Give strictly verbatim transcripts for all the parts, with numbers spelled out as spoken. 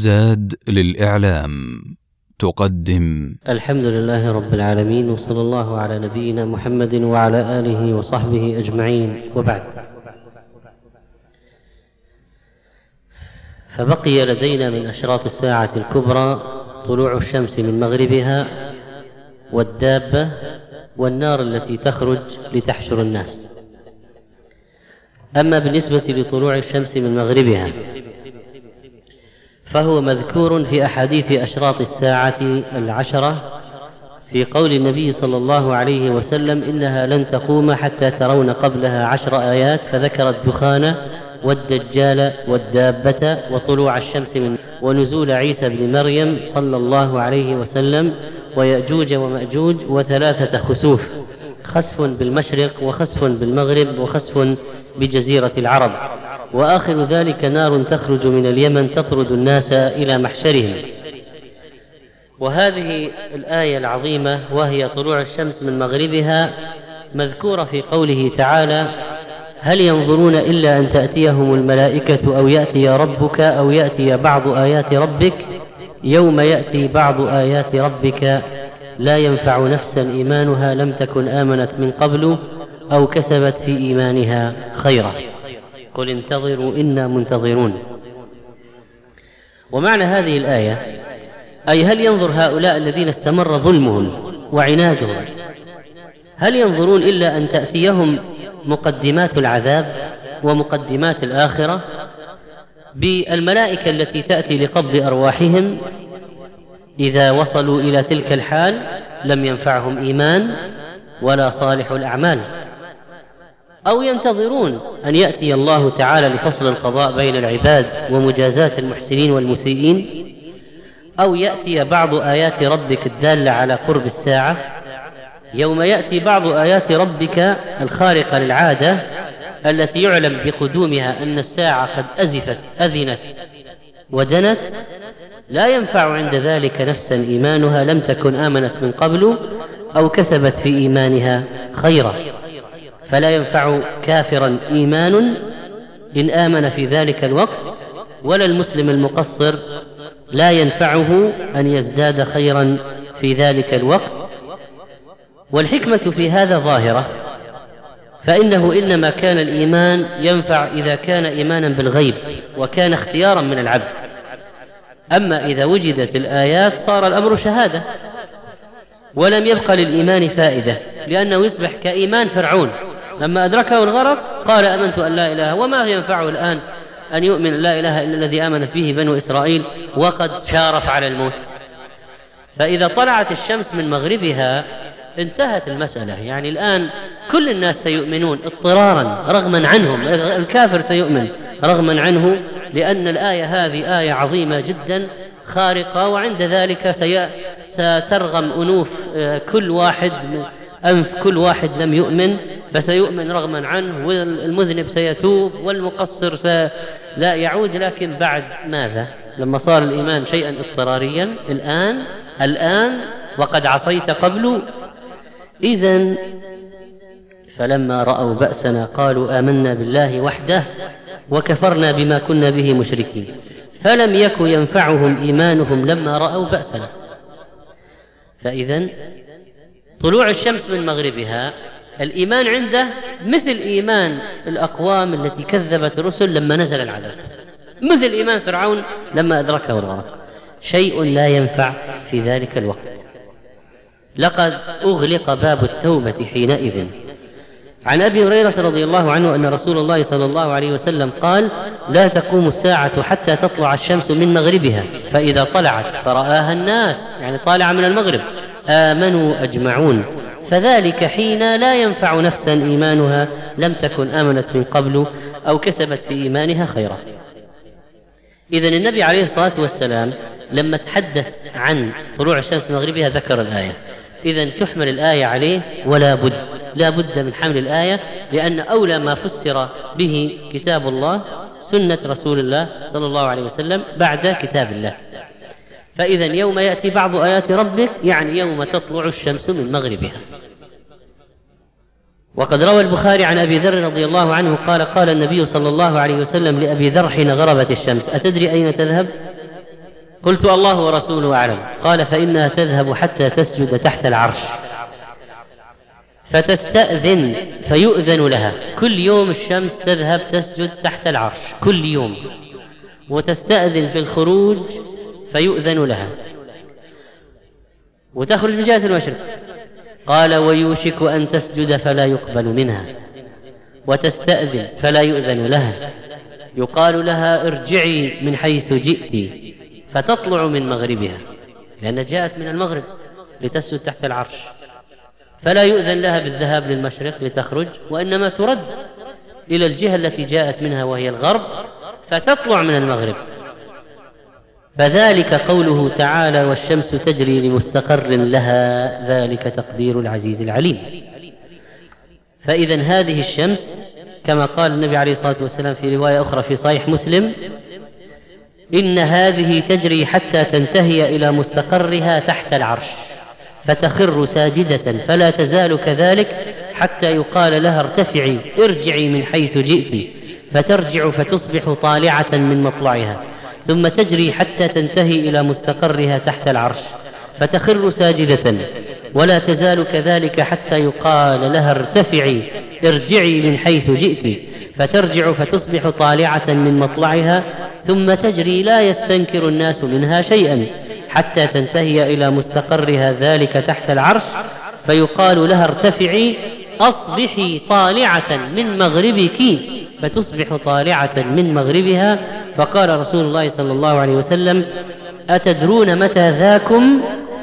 زاد للإعلام تقدم. الحمد لله رب العالمين، وصلى الله على نبينا محمد وعلى آله وصحبه أجمعين، وبعد. فبقي لدينا من أشراط الساعة الكبرى طلوع الشمس من مغربها، والدابة، والنار التي تخرج لتحشر الناس. أما بالنسبة لطلوع الشمس من مغربها فهو مذكور في أحاديث أشراط الساعة العشرة في قول النبي صلى الله عليه وسلم: إنها لن تقوم حتى ترون قبلها عشر آيات، فذكر الدخان والدجال والدابة وطلوع الشمس من ونزول عيسى بن مريم صلى الله عليه وسلم ويأجوج ومأجوج وثلاثة خسوف، خسف بالمشرق وخسف بالمغرب وخسف بجزيرة العرب، وآخر ذلك نار تخرج من اليمن تطرد الناس إلى محشرهم. وهذه الآية العظيمة وهي طلوع الشمس من مغربها مذكورة في قوله تعالى: هل ينظرون إلا أن تأتيهم الملائكة أو يأتي ربك أو يأتي بعض آيات ربك يوم يأتي بعض آيات ربك لا ينفع نفسا إيمانها لم تكن آمنت من قبل أو كسبت في إيمانها خيرا قل انتظروا إنا منتظرون. ومعنى هذه الآية أي هل ينظر هؤلاء الذين استمر ظلمهم وعنادهم، هل ينظرون إلا أن تأتيهم مقدمات العذاب ومقدمات الآخرة بالملائكة التي تأتي لقبض أرواحهم؟ إذا وصلوا إلى تلك الحال لم ينفعهم إيمان ولا صالح الأعمال. أو ينتظرون أن يأتي الله تعالى لفصل القضاء بين العباد ومجازاة المحسنين والمسيئين، أو يأتي بعض آيات ربك الدالة على قرب الساعة. يوم يأتي بعض آيات ربك الخارقة للعادة التي يعلم بقدومها أن الساعة قد أزفت أذنت ودنت، لا ينفع عند ذلك نفسا إيمانها لم تكن آمنت من قبل أو كسبت في إيمانها خيرا. فلا ينفع كافرا إيمان إن آمن في ذلك الوقت، ولا المسلم المقصر لا ينفعه أن يزداد خيرا في ذلك الوقت. والحكمة في هذا ظاهرة، فإنه إنما كان الإيمان ينفع إذا كان إيمانا بالغيب وكان اختيارا من العبد. أما إذا وجدت الآيات صار الأمر شهادة ولم يبقى للإيمان فائدة، لأنه يصبح كإيمان فرعون لما أدركه الغرق قال آمنت أن لا إله، وما ينفعه الآن أن يؤمن لا إله إلا الذي آمنت به بنو إسرائيل وقد شارف على الموت. فإذا طلعت الشمس من مغربها انتهت المسألة. يعني الآن كل الناس سيؤمنون اضطرارا رغما عنهم، الكافر سيؤمن رغما عنه، لأن الآية هذه آية عظيمة جدا خارقة، وعند ذلك سترغم أنوف كل واحد أنف كل واحد لم يؤمن فسيؤمن رغما عنه، والمذنب سيتوب والمقصر لا يعود. لكن بعد ماذا؟ لما صار الإيمان شيئا اضطراريا الآن الآن وقد عصيت قبل. إذن فلما رأوا بأسنا قالوا آمنا بالله وحده وكفرنا بما كنا به مشركين، فلم يك ينفعهم إيمانهم لما رأوا بأسنا. فإذن طلوع الشمس من مغربها الإيمان عنده مثل إيمان الأقوام التي كذبت الرسل لما نزل العذاب، مثل إيمان فرعون لما أدركه الغرق، شيء لا ينفع في ذلك الوقت. لقد أغلق باب التوبة حينئذ. عن أبي هريرة رضي الله عنه أن رسول الله صلى الله عليه وسلم قال: لا تقوم الساعة حتى تطلع الشمس من مغربها، فإذا طلعت فرآها الناس، يعني طالع من المغرب، آمنوا أجمعون، فذلك حين لا ينفع نفسا إيمانها لم تكن آمنت من قبل أو كسبت في إيمانها خيرا. إذن النبي عليه الصلاة والسلام لما تحدث عن طلوع الشمس من مغربها ذكر الآية. إذن تحمل الآية عليه ولا بد لا بد من حمل الآية، لأن أولى ما فسر به كتاب الله سنة رسول الله صلى الله عليه وسلم بعد كتاب الله. فإذن يوم يأتي بعض آيات ربك يعني يوم تطلع الشمس من مغربها. وقد روى البخاري عن أبي ذر رضي الله عنه قال: قال النبي صلى الله عليه وسلم لأبي ذر حين غربت الشمس: أتدري أين تذهب؟ قلت: الله ورسوله أعلم. قال: فإنها تذهب حتى تسجد تحت العرش فتستأذن فيؤذن لها. كل يوم الشمس تذهب تسجد تحت العرش كل يوم، وتستأذن في الخروج فيؤذن لها، وتخرج من جهة المشرق. قال: ويوشك أن تسجد فلا يقبل منها، وتستأذن فلا يؤذن لها، يقال لها: ارجعي من حيث جئت، فتطلع من مغربها، لأن جاءت من المغرب لتسجد تحت العرش، فلا يؤذن لها بالذهاب للمشرق لتخرج، وإنما ترد إلى الجهة التي جاءت منها وهي الغرب، فتطلع من المغرب. فذلك قوله تعالى: والشمس تجري لمستقر لها، ذلك تقدير العزيز العليم. فإذن هذه الشمس كما قال النبي عليه الصلاة والسلام في رواية أخرى في صحيح مسلم: إن هذه تجري حتى تنتهي إلى مستقرها تحت العرش، فتخر ساجدة، فلا تزال كذلك حتى يقال لها: ارتفعي، ارجعي من حيث جئت، فترجع فتصبح طالعة من مطلعها، ثم تجري حتى تنتهي إلى مستقرها تحت العرش، فتخر ساجدة، ولا تزال كذلك حتى يقال لها: ارتفعي، ارجعي من حيث جئت، فترجع فتصبح طالعة من مطلعها، ثم تجري لا يستنكر الناس منها شيئا حتى تنتهي إلى مستقرها ذلك تحت العرش، فيقال لها: ارتفعي، أصبحي طالعة من مغربك، فتصبح طالعة من مغربها. فقال رسول الله صلى الله عليه وسلم: أتدرون متى ذاكم؟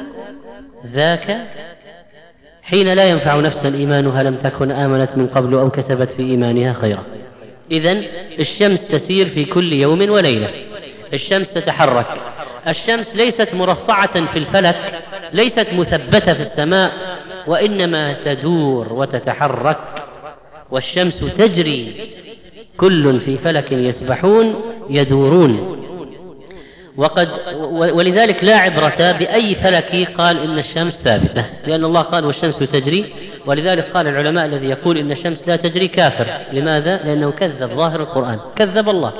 ذاك حين لا ينفع نفسا إيمانها لم تكن آمنت من قبل أو كسبت في إيمانها خيرا. إذن الشمس تسير في كل يوم وليلة، الشمس تتحرك، الشمس ليست مرصعة في الفلك، ليست مثبتة في السماء، وإنما تدور وتتحرك، والشمس تجري، كل في فلك يسبحون يدورون. وقد ولذلك لا عبرة بأي فلك قال إن الشمس ثابتة، لأن الله قال: والشمس تجري. ولذلك قال العلماء: الذي يقول إن الشمس لا تجري كافر. لماذا؟ لأنه كذب ظاهر القرآن، كذب الله،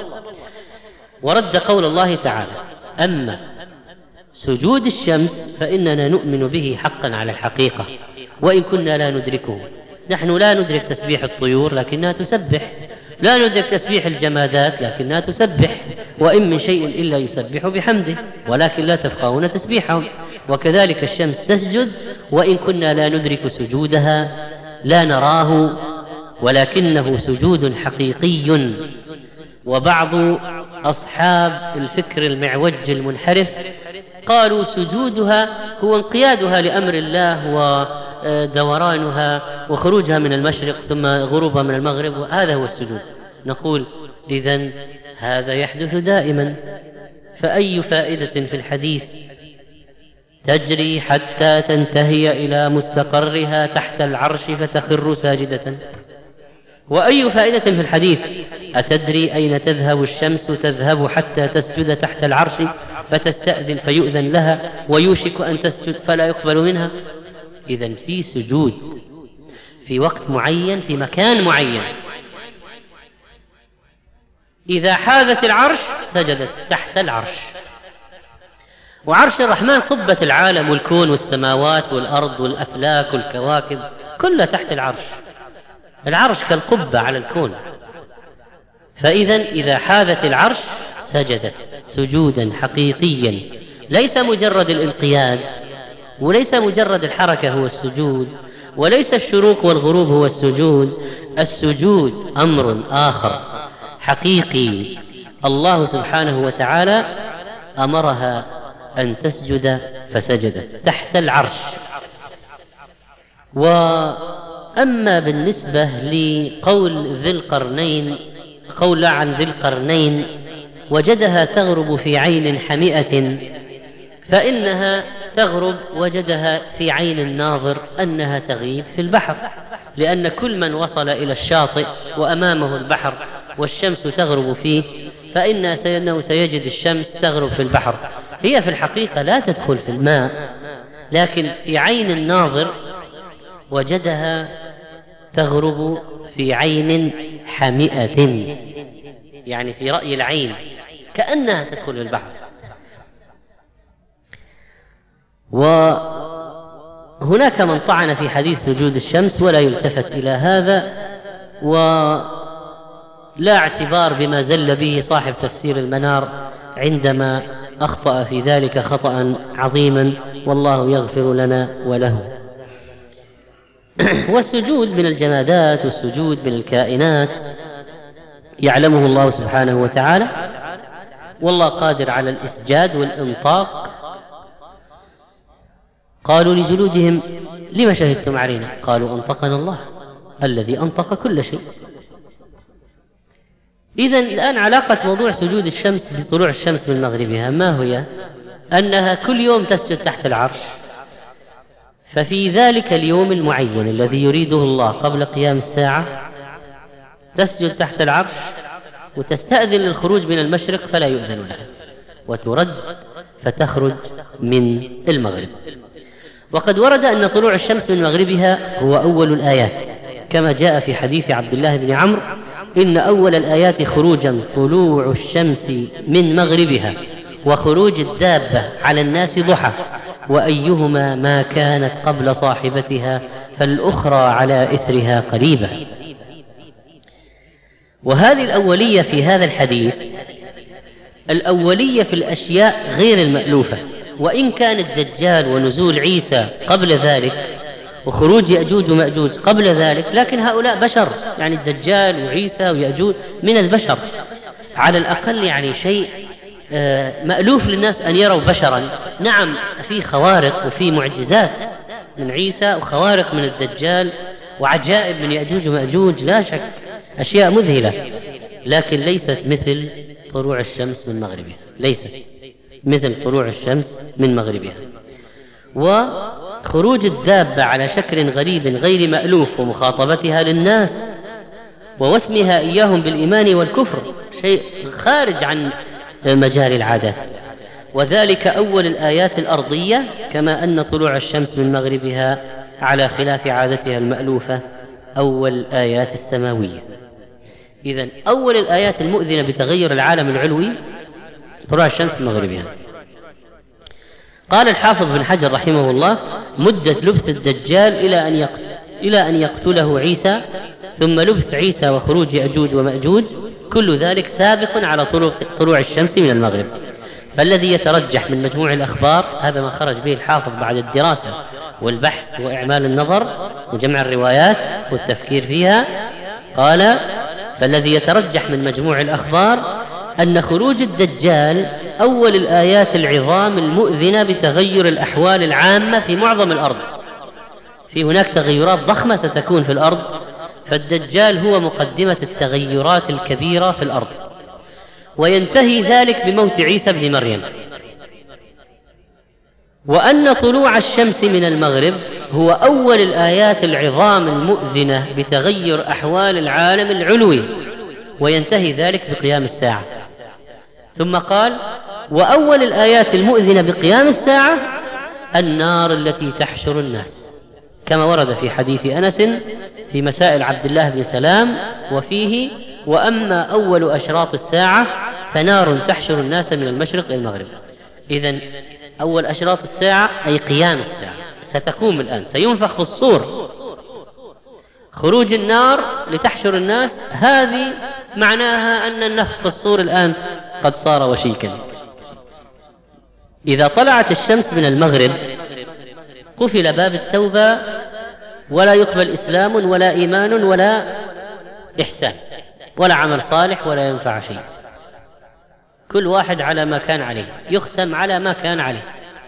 ورد قول الله تعالى: أما سجود الشمس فإننا نؤمن به حقا على الحقيقة، وإن كنا لا ندركه. نحن لا ندرك تسبيح الطيور لكنها تسبح، لا ندرك تسبيح الجمادات لكنها تسبح، وإن من شيء إلا يسبح بحمده ولكن لا تفقهون تسبيحهم. وكذلك الشمس تسجد، وإن كنا لا ندرك سجودها، لا نراه، ولكنه سجود حقيقي. وبعض أصحاب الفكر المعوج المنحرف قالوا: سجودها هو انقيادها لأمر الله ودورانها وخروجها من المشرق ثم غروبها من المغرب، وهذا هو السجود. نقول: إذن هذا يحدث دائما، فأي فائدة في الحديث تجري حتى تنتهي إلى مستقرها تحت العرش فتخر ساجدة؟ وأي فائدة في الحديث أتدري أين تذهب الشمس؟ تذهب حتى تسجد تحت العرش فتستأذن فيؤذن لها، ويوشك أن تسجد فلا يقبل منها. إذن في سجود في وقت معين في مكان معين، إذا حاذت العرش سجدت تحت العرش. وعرش الرحمن قبة العالم والكون والسماوات والأرض والأفلاك والكواكب كلها تحت العرش، العرش كالقبة على الكون. فإذن إذا حاذت العرش سجدت سجودا حقيقيا، ليس مجرد الانقياد، وليس مجرد الحركة هو السجود، وليس الشروق والغروب هو السجود. السجود أمر آخر حقيقي، الله سبحانه وتعالى أمرها أن تسجد فسجدت تحت العرش. وأما بالنسبة لقول ذي القرنين، قول عن ذي القرنين وجدها تغرب في عين حمئة، فإنها تغرب وجدها في عين الناظر أنها تغيب في البحر، لأن كل من وصل إلى الشاطئ وأمامه البحر والشمس تغرب فيه فإنه سيجد الشمس تغرب في البحر. هي في الحقيقة لا تدخل في الماء، لكن في عين الناظر وجدها تغرب في عين حمئة، يعني في رأي العين كأنها تدخل في البحر. وهناك من طعن في حديث سجود الشمس ولا يلتفت إلى هذا، ولا اعتبار بما زل به صاحب تفسير المنار عندما أخطأ في ذلك خطأ عظيما، والله يغفر لنا وله. والسجود من الجمادات والسجود من الكائنات يعلمه الله سبحانه وتعالى، والله قادر على الإسجاد والإنطاق. قالوا لجلودهم لما شهدتم علينا؟ قالوا أنطقنا الله الذي أنطق كل شيء. إذن الآن علاقة موضوع سجود الشمس بطلوع الشمس من مغربها ما هي؟ أنها كل يوم تسجد تحت العرش، ففي ذلك اليوم المعين الذي يريده الله قبل قيام الساعة تسجد تحت العرش وتستأذن للخروج من المشرق فلا يؤذن لها، وترد فتخرج من المغرب. وقد ورد أن طلوع الشمس من مغربها هو أول الآيات، كما جاء في حديث عبد الله بن عمرو: إن أول الآيات خروجا طلوع الشمس من مغربها، وخروج الدابة على الناس ضحى، وأيهما ما كانت قبل صاحبتها فالأخرى على إثرها قريبة. وهذه الأولية في هذا الحديث الأولية في الأشياء غير المألوفة، وإن كان الدجال ونزول عيسى قبل ذلك وخروج يأجوج ومأجوج قبل ذلك، لكن هؤلاء بشر، يعني الدجال وعيسى ويأجوج من البشر على الأقل، يعني شيء مألوف للناس أن يروا بشرا. نعم في خوارق وفي معجزات من عيسى وخوارق من الدجال وعجائب من يأجوج ومأجوج، لا شك أشياء مذهلة، لكن ليست مثل طلوع الشمس من مغربها، ليست مثل طلوع الشمس من مغربها. وخروج الدابة على شكل غريب غير مألوف ومخاطبتها للناس ووسمها إياهم بالإيمان والكفر شيء خارج عن مجال العادات، وذلك أول الآيات الأرضية، كما أن طلوع الشمس من مغربها على خلاف عادتها المألوفة أول الآيات السماوية. إذن أول الآيات المؤذنة بتغير العالم العلوي طلوع الشمس من مغربها. قال الحافظ بن حجر رحمه الله: مدة لبث الدجال إلى أن يقتل إلى أن يقتله عيسى، ثم لبث عيسى وخروج يأجوج ومأجوج، كل ذلك سابق على طلوع الشمس من المغرب. فالذي يترجح من مجموع الأخبار، هذا ما خرج به الحافظ بعد الدراسة والبحث وإعمال النظر وجمع الروايات والتفكير فيها، قال: فالذي يترجح من مجموع الأخبار أن خروج الدجال أول الآيات العظام المؤذنة بتغير الأحوال العامة في معظم الأرض. في هناك تغيرات ضخمة ستكون في الأرض، فالدجال هو مقدمة التغيرات الكبيرة في الأرض، وينتهي ذلك بموت عيسى بن مريم. وأن طلوع الشمس من المغرب هو أول الآيات العظام المؤذنة بتغير أحوال العالم العلوي، وينتهي ذلك بقيام الساعة. ثم قال: وأول الآيات المؤذنة بقيام الساعة النار التي تحشر الناس، كما ورد في حديث أنس في مسائل عبد الله بن سلام، وفيه: وأما أول أشراط الساعة فنار تحشر الناس من المشرق إلى المغرب. إذن أول أشراط الساعة أي قيام الساعة ستقوم الآن، سينفخ في الصور، خروج النار لتحشر الناس، هذه معناها أن النفخ في الصور الآن قد صار وشيكا. إذا طلعت الشمس من المغرب قفل باب التوبة، ولا يقبل إسلام ولا إيمان ولا إحسان ولا عمل صالح، ولا ينفع شيء، كل واحد على ما كان عليه، يختم على ما كان عليه.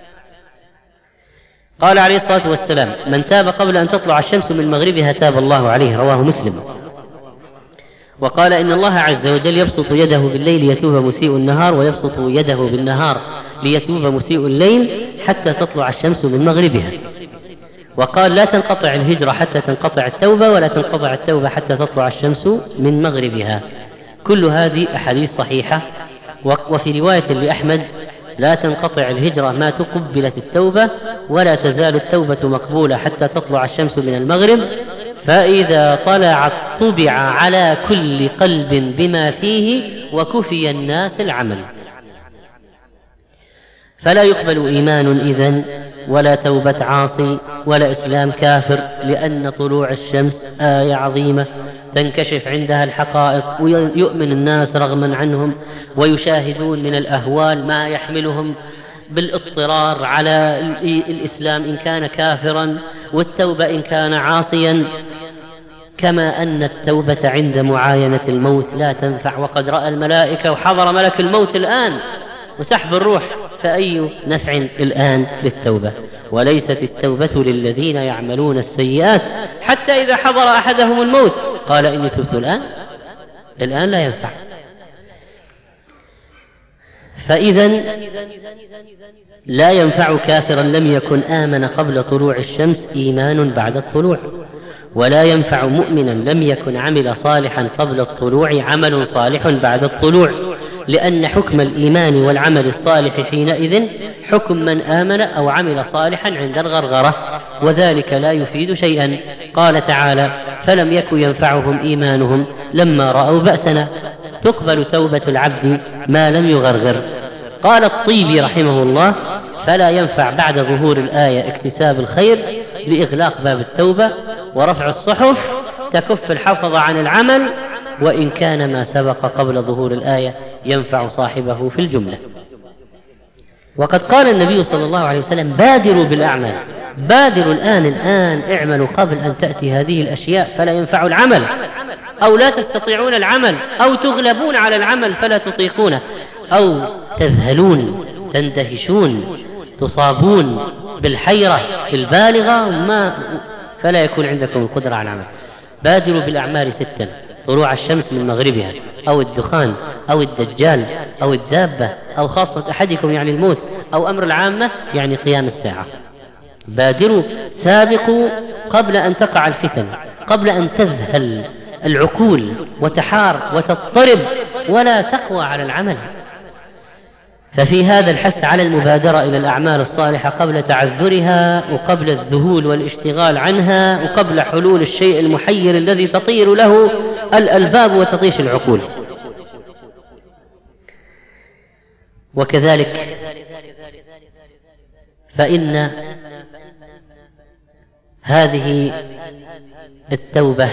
قال عليه الصلاة والسلام: من تاب قبل أن تطلع الشمس من مغربها تاب الله عليه، رواه مسلم. وقال: إن الله عز وجل يبسط يده بالليل يتوب مسيء النهار، ويبسط يده بالنهار ليتوب مسيء الليل حتى تطلع الشمس من مغربها. وقال: لا تنقطع الهجرة حتى تنقطع التوبة، ولا تنقطع التوبة حتى تطلع الشمس من مغربها. كل هذه أحاديث صحيحة. وفي رواية لأحمد: لا تنقطع الهجرة ما تقبلت التوبة، ولا تزال التوبة مقبولة حتى تطلع الشمس من المغرب، فإذا طلعت طبع على كل قلب بما فيه، وكفي الناس العمل. فلا يقبل إيمان إذن ولا توبة عاصي ولا إسلام كافر، لأن طلوع الشمس آية عظيمة تنكشف عندها الحقائق، ويؤمن الناس رغما عنهم، ويشاهدون من الأهوال ما يحملهم بالاضطرار على الإسلام إن كان كافرا، والتوبة إن كان عاصيا. كما أن التوبة عند معاينة الموت لا تنفع، وقد رأى الملائكة وحضر ملك الموت الآن وسحب الروح، فأي نفع الآن للتوبة؟ وليست التوبة للذين يعملون السيئات حتى إذا حضر أحدهم الموت قال إني تبت الآن. الآن لا ينفع. فإذا لا ينفع كافرا لم يكن آمن قبل طلوع الشمس إيمان بعد الطلوع، ولا ينفع مؤمنا لم يكن عمل صالحا قبل الطلوع عمل صالح بعد الطلوع، لأن حكم الإيمان والعمل الصالح حينئذ حكم من آمن أو عمل صالحا عند الغرغرة، وذلك لا يفيد شيئا. قال تعالى: فلم يك ينفعهم إيمانهم لما رأوا بأسنا. تقبل توبة العبد ما لم يغرغر. قال الطيبي رحمه الله: فلا ينفع بعد ظهور الآية اكتساب الخير لإغلاق باب التوبة ورفع الصحف تكف الحفظ عن العمل، وإن كان ما سبق قبل ظهور الآية ينفع صاحبه في الجملة. وقد قال النبي صلى الله عليه وسلم: بادروا بالأعمال، بادروا الآن الآن اعملوا قبل أن تأتي هذه الأشياء فلا ينفع العمل، أو لا تستطيعون العمل، أو تغلبون على العمل فلا تطيقونه، أو تذهلون تندهشون تصابون بالحيرة البالغة ما فلا يكون عندكم القدرة على العمل. بادروا بالأعمال ستا: طلوع الشمس من مغربها، أو الدخان، أو الدجال، أو الدابة، أو خاصة أحدكم يعني الموت، أو أمر العامة يعني قيام الساعة. بادروا، سابقوا قبل أن تقع الفتن، قبل أن تذهل العقول وتحار وتضطرب ولا تقوى على العمل. ففي هذا الحث على المبادرة إلى الأعمال الصالحة قبل تعذرها، وقبل الذهول والاشتغال عنها، وقبل حلول الشيء المحير الذي تطير له الألباب وتطيش العقول. وكذلك فإن هذه التوبة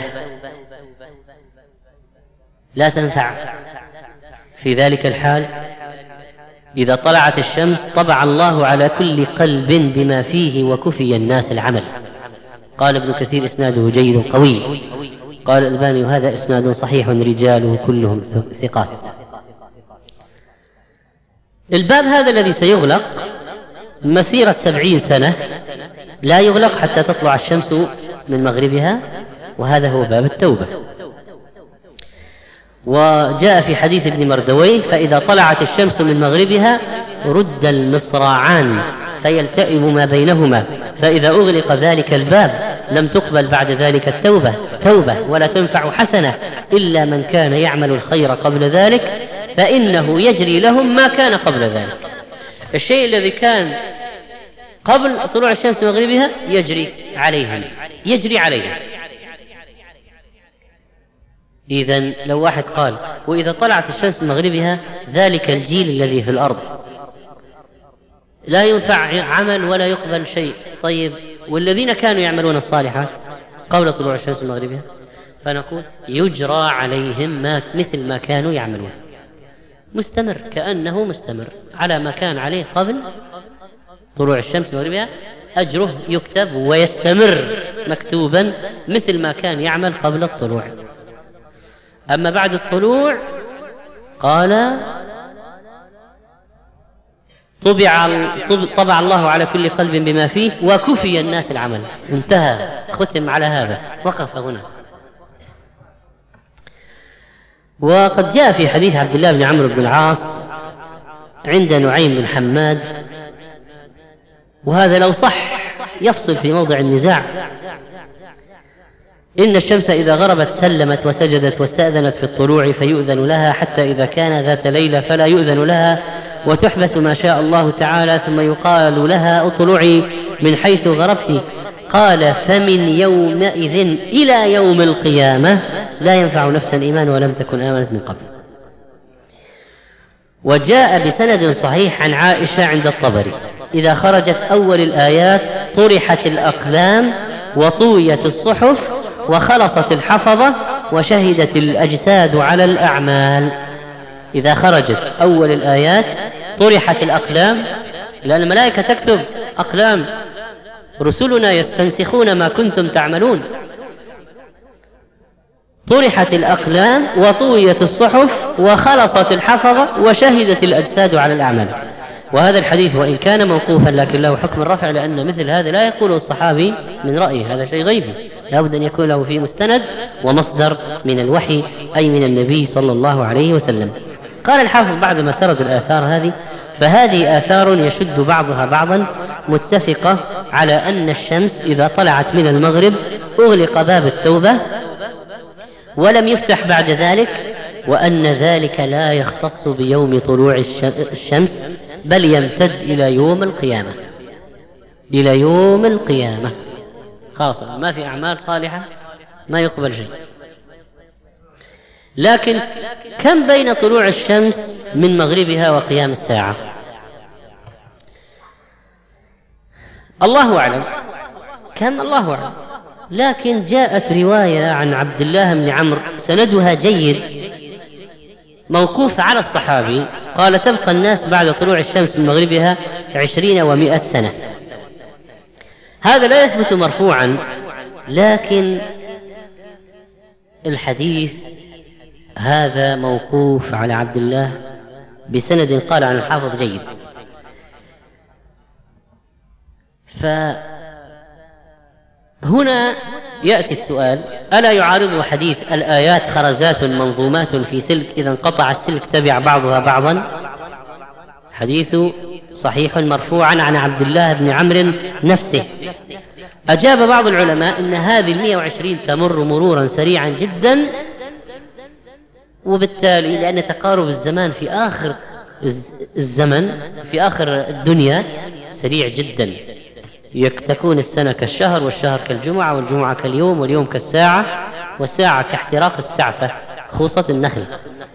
لا تنفع في ذلك الحال. إذا طلعت الشمس طبع الله على كل قلب بما فيه وكفي الناس العمل. قال ابن كثير: إسناده جيد قوي. قال الألباني: هذا إسناد صحيح رجاله كلهم ثقات. الباب هذا الذي سيغلق مسيرة سبعين سنة لا يغلق حتى تطلع الشمس من مغربها، وهذا هو باب التوبة. وجاء في حديث ابن مردويه: فإذا طلعت الشمس من مغربها رد المصراعان فيلتئم ما بينهما، فإذا أغلق ذلك الباب لم تقبل بعد ذلك التوبة توبة ولا تنفع حسنة إلا من كان يعمل الخير قبل ذلك، فإنه يجري لهم ما كان قبل ذلك. الشيء الذي كان قبل طلوع الشمس من مغربها يجري عليهم يجري عليهم إذن لو واحد قال: وإذا طلعت الشمس من مغربها ذلك الجيل الذي في الأرض لا ينفع عمل ولا يقبل شيء، طيب والذين كانوا يعملون الصالحات قبل طلوع الشمس من مغربها؟ فنقول: يجرى عليهم ما مثل ما كانوا يعملون، مستمر، كأنه مستمر على ما كان عليه قبل طلوع الشمس من مغربها، أجره يكتب ويستمر مكتوبا مثل ما كان يعمل قبل الطلوع. أما بعد الطلوع قال: طبع, طبع الله على كل قلب بما فيه وكفي الناس العمل. انتهى، ختم على هذا، وقف هنا. وقد جاء في حديث عبد الله بن عمرو بن العاص عند نعيم بن حماد، وهذا لو صح يفصل في موضع النزاع: إن الشمس إذا غربت سلمت وسجدت واستأذنت في الطلوع فيؤذن لها، حتى إذا كان ذات ليلة فلا يؤذن لها وتحبس ما شاء الله تعالى، ثم يقال لها: اطلعي من حيث غربت. قال: فمن يومئذ إلى يوم القيامة لا ينفع نفسا إيمان ولم تكن آمنت من قبل. وجاء بسند صحيح عن عائشة عند الطبري إذا خرجت أول الآيات طرحت الأقلام وطويت الصحف وخلصت الحفظة وشهدت الأجساد على الأعمال. إذا خرجت أول الآيات طرحت الأقلام، لأن الملائكة تكتب أقلام، رسلنا يستنسخون ما كنتم تعملون. طرحت الأقلام وطويت الصحف وخلصت الحفظة وشهدت الأجساد على الأعمال. وهذا الحديث وإن كان موقوفا لكن له حكم الرفع، لأن مثل هذا لا يقوله الصحابي من رأيه، هذا شيء غيبي، لا بد أن يكون له فيه مستند ومصدر من الوحي أي من النبي صلى الله عليه وسلم. قال الحافظ بعد ما سرد الآثار هذه: فهذه آثار يشد بعضها بعضا متفقة على أن الشمس إذا طلعت من المغرب أغلق باب التوبة ولم يفتح بعد ذلك، وأن ذلك لا يختص بيوم طلوع الشمس بل يمتد إلى يوم القيامة، إلى يوم القيامة خلاص ما في أعمال صالحة ما يقبل شيء. لكن كم بين طلوع الشمس من مغربها وقيام الساعة؟ الله أعلم كم، الله أعلم. لكن جاءت رواية عن عبد الله بن عمرو سندها جيد موقوف على الصحابي، قال: تبقى الناس بعد طلوع الشمس من مغربها عشرين ومائة سنة. هذا لا يثبت مرفوعا، لكن الحديث هذا موقوف على عبد الله بسند قال عن الحافظ جيد. فهنا يأتي السؤال: ألا يعارض حديث الآيات خرزات منظومات في سلك، إذا انقطع السلك تبع بعضها بعضا؟ حديث صحيح مرفوعا عن عبد الله بن عمرو نفسه. أجاب بعض العلماء أن هذه المئة وعشرين تمر مرورا سريعا جدا، وبالتالي لأن تقارب الزمان في آخر الزمن في آخر الدنيا سريع جدا، تكون السنة كالشهر والشهر كالجمعة والجمعة كاليوم واليوم كالساعة والساعة كاحتراق السعفة خوصة النخل.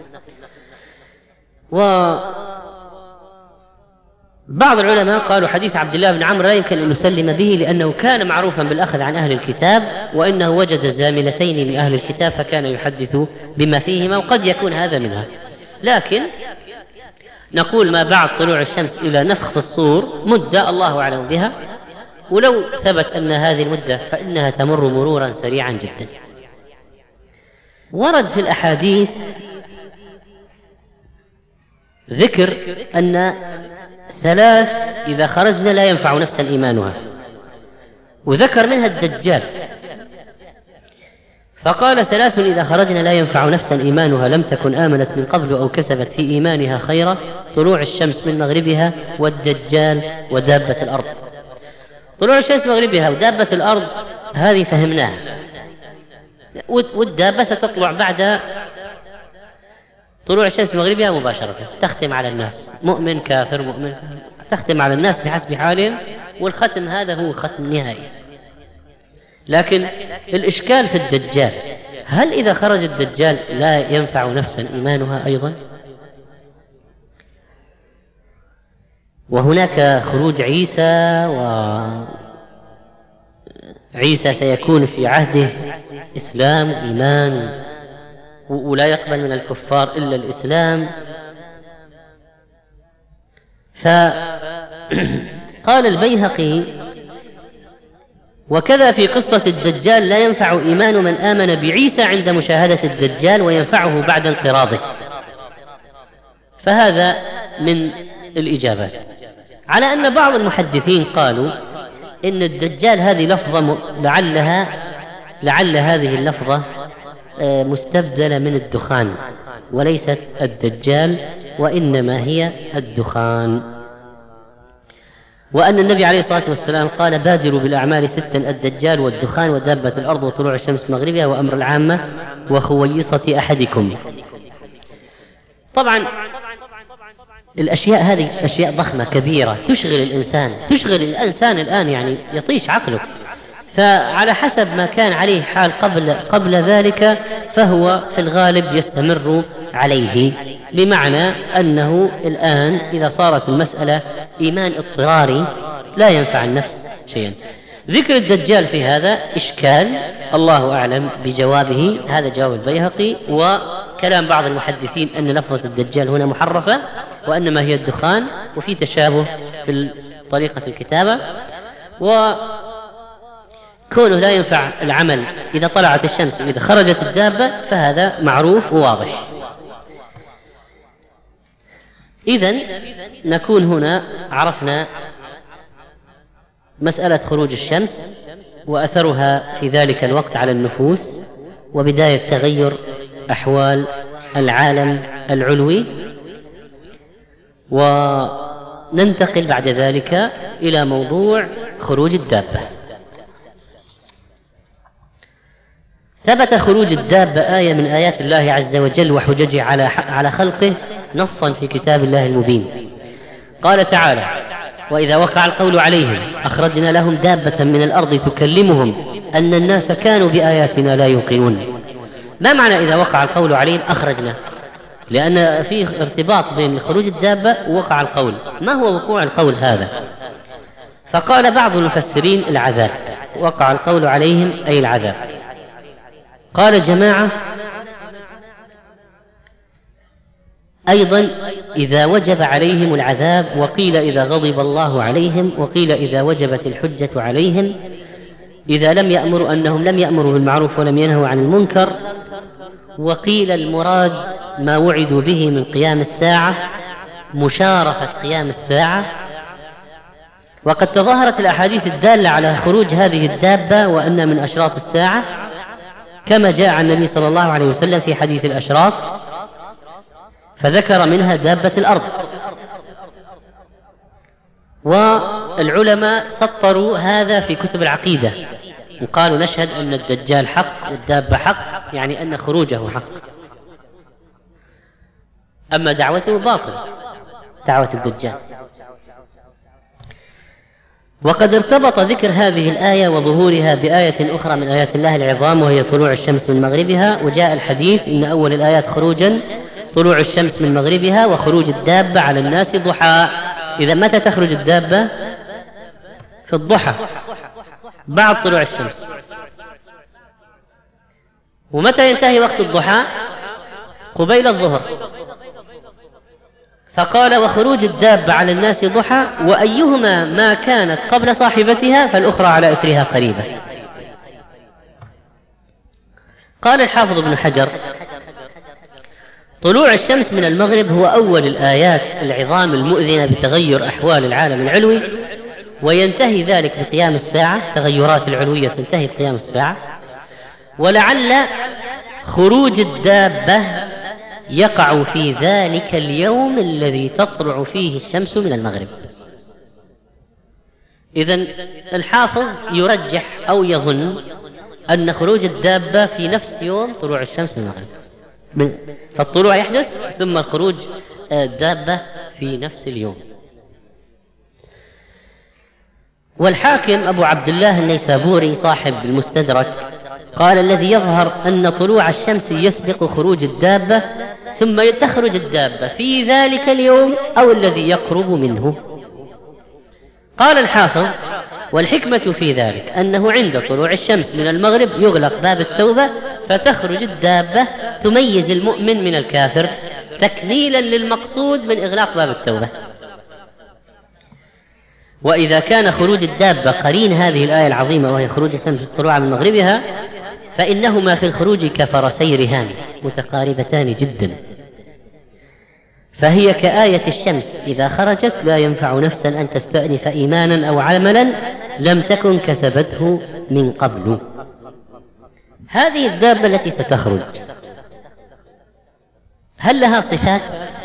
وبعض العلماء قالوا حديث عبد الله بن عمرو لا يمكن أن نسلم به، لأنه كان معروفا بالأخذ عن أهل الكتاب، وإنه وجد زاملتين من أهل الكتاب فكان يحدث بما فيهما، وقد يكون هذا منها. لكن نقول ما بعد طلوع الشمس إلى نفخ في الصور مدة الله أعلم بها، ولو ثبت أن هذه المدة فإنها تمر مرورا سريعا جدا. ورد في الأحاديث ذكر أن ثلاث إذا خرجنا لا ينفع نفسا إيمانها، وذكر منها الدجال، فقال: ثلاث إذا خرجنا لا ينفع نفسا إيمانها لم تكن آمنت من قبل أو كسبت في إيمانها خيرا: طلوع الشمس من مغربها والدجال ودابة الأرض. طلوع الشمس مغربها ودابة الأرض هذه فهمناها، والدابة ستطلع بعد طلوع الشمس مغربها مباشرة، تختم على الناس، مؤمن كافر مؤمن كافر، تختم على الناس بحسب حالهم، والختم هذا هو ختم نهائي. لكن الإشكال في الدجال، هل إذا خرج الدجال لا ينفع نفسا إيمانها أيضا؟ وهناك خروج عيسى، وعيسى سيكون في عهده إسلام إيمان، ولا يقبل من الكفار إلا الإسلام. فقال البيهقي: وكذا في قصة الدجال لا ينفع إيمان من آمن بعيسى عند مشاهدة الدجال وينفعه بعد انقراضه. فهذا من الإجابات. على أن بعض المحدثين قالوا إن الدجال هذه لفظة لعلها لعل هذه اللفظة مستبدلة من الدخان، وليست الدجال وإنما هي الدخان. وأن النبي عليه الصلاة والسلام قال: بادروا بالأعمال ستا: الدجال والدخان ودابة الأرض وطلوع الشمس مغربها وأمر العامة وخويصة أحدكم. طبعا الأشياء هذه أشياء ضخمة كبيرة تشغل الإنسان تشغل الإنسان الآن، يعني يطيش عقله. فعلى حسب ما كان عليه حال قبل قبل ذلك فهو في الغالب يستمر عليه، بمعنى أنه الآن إذا صارت المسألة إيمان اضطراري لا ينفع النفس شيئا. ذكر الدجال في هذا إشكال، الله أعلم بجوابه، هذا جواب البيهقي. وكلام بعض المحدثين أن لفظة الدجال هنا محرفة وأنما هي الدخان، وفي تشابه في طريقة الكتابة. وكونه لا ينفع العمل إذا طلعت الشمس وإذا خرجت الدابة فهذا معروف وواضح. إذن نكون هنا عرفنا مسألة خروج الشمس وأثرها في ذلك الوقت على النفوس، وبداية تغير أحوال العالم العلوي. وننتقل بعد ذلك إلى موضوع خروج الدابة. ثبت خروج الدابة آية من آيات الله عز وجل وحججه على على خلقه نصا في كتاب الله المبين. قال تعالى: وإذا وقع القول عليهم أخرجنا لهم دابة من الأرض تكلمهم أن الناس كانوا بآياتنا لا يوقنون. ما معنى إذا وقع القول عليهم أخرجنا؟ لأن فيه ارتباط بين خروج الدابة ووقع القول. ما هو وقوع القول هذا؟ فقال بعض المفسرين العذاب، وقع القول عليهم أي العذاب. قال جماعة أيضا إذا وجب عليهم العذاب، وقيل إذا غضب الله عليهم، وقيل إذا وجبت الحجة عليهم، إذا لم يأمروا أنهم لم يأمروا بالمعروف ولم ينهوا عن المنكر، وقيل المراد ما وعدوا به من قيام الساعة، مشارفة قيام الساعة. وقد تظاهرت الأحاديث الدالة على خروج هذه الدابة وأن من أشراط الساعة، كما جاء عن النبي صلى الله عليه وسلم في حديث الأشراط، فذكر منها دابة الأرض. والعلماء سطروا هذا في كتب العقيدة وقالوا نشهد أن الدجال حق والدابة حق، يعني أن خروجه حق. أما دعوته باطل، دعوة الدجال. وقد ارتبط ذكر هذه الآية وظهورها بآية أخرى من آيات الله العظام، وهي طلوع الشمس من مغربها. وجاء الحديث إن أول الآيات خروجا طلوع الشمس من مغربها وخروج الدابة على الناس ضحى. إذا متى تخرج الدابة؟ في الضحى بعد طلوع الشمس. ومتى ينتهي وقت الضحى؟ قبيل الظهر. فقال وخروج الدابة على الناس ضحى، وأيهما ما كانت قبل صاحبتها فالأخرى على إثرها قريبة. قال الحافظ ابن حجر: طلوع الشمس من المغرب هو أول الآيات العظام المؤذنة بتغير أحوال العالم العلوي، وينتهي ذلك بقيام الساعة. تغيرات العلوية تنتهي بقيام الساعة. ولعل خروج الدابة يقع في ذلك اليوم الذي تطلع فيه الشمس من المغرب. إذن الحافظ يرجح أو يظن أن خروج الدابة في نفس يوم طلوع الشمس من المغرب، فالطلوع يحدث ثم الخروج الدابة في نفس اليوم. والحاكم أبو عبد الله النيسابوري صاحب المستدرك قال: الذي يظهر أن طلوع الشمس يسبق خروج الدابة، ثم تخرج الدابة في ذلك اليوم أو الذي يقرب منه. قال الحافظ: والحكمة في ذلك أنه عند طلوع الشمس من المغرب يغلق باب التوبة، فتخرج الدابة تميز المؤمن من الكافر، تكميلا للمقصود من إغلاق باب التوبة. وإذا كان خروج الدابة قرين هذه الآية العظيمة وهي خروج الشمس الطلوع من مغربها، فإنهما في الخروج كفرسي رهان متقاربتان جدا، فهي كآية الشمس إذا خرجت لا ينفع نفسا أن تستأنف إيمانا أو عملا لم تكن كسبته من قبل. هذه الدابة التي ستخرج هل لها صفات؟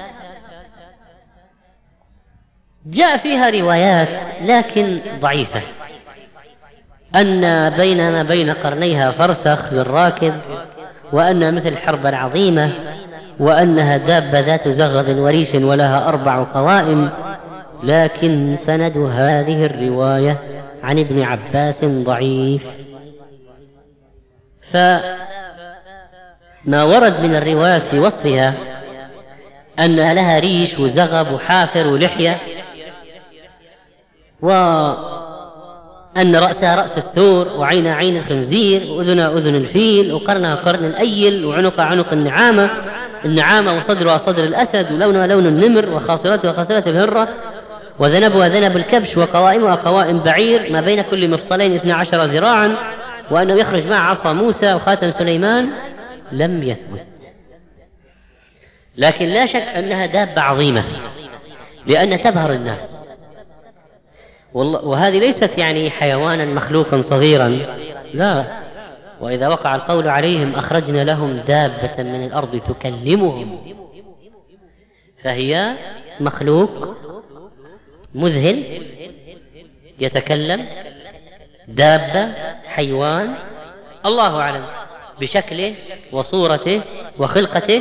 جاء فيها روايات لكن ضعيفة، أن بين ما بين قرنيها فرسخ للراكب، وأنها مثل حرب عظيمة، وأنها دابة ذات زغب وريش ولها أربع قوائم. لكن سند هذه الرواية عن ابن عباس ضعيف، فما ورد من الروايات في وصفها أن لها ريش وزغب وحافر ولحية، وأن رأسها رأس الثور، وعينها عين الخنزير، وأذنها أذن الفيل، وقرنها قرن الأيل، وعنقها عنق النعامة النعامة وصدرها صدر الأسد، ولونها لون النمر، وخاصرتها خاصرة الهرة، وذنبها ذنب الكبش، وقوائمها قوائم بعير، ما بين كل مفصلين اثنا عشر ذراعا، وأنه يخرج مع عصا موسى وخاتم سليمان لم يثبت. لكن لا شك أنها دابة عظيمة لأن تبهر الناس، وهذه ليست يعني حيوانا مخلوقا صغيرا، لا. وإذا وقع القول عليهم أخرجنا لهم دابة من الأرض تكلمهم، فهي مخلوق مذهل يتكلم، دابة، حيوان، الله أعلم بشكله وصورته وخلقته.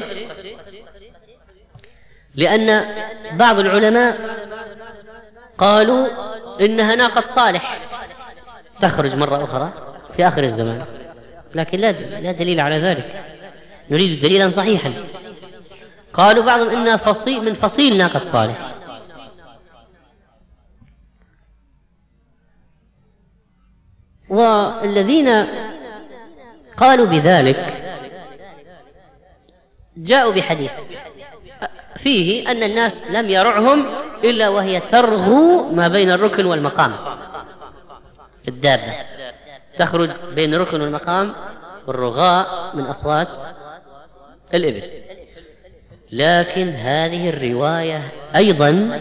لأن بعض العلماء قالوا إنها ناقة صالح تخرج مرة أخرى في آخر الزمان، لكن لا لا دليل على ذلك، نريد دليلا صحيحا. قالوا بعضهم إنها فصيل من فصيل ناقة صالح، والذين قالوا بذلك جاءوا بحديث فيه أن الناس لم يرعهم إلا وهي ترغو ما بين الركن والمقام. الدابة تخرج بين الركن والمقام، والرغاء من أصوات الإبل. لكن هذه الرواية أيضا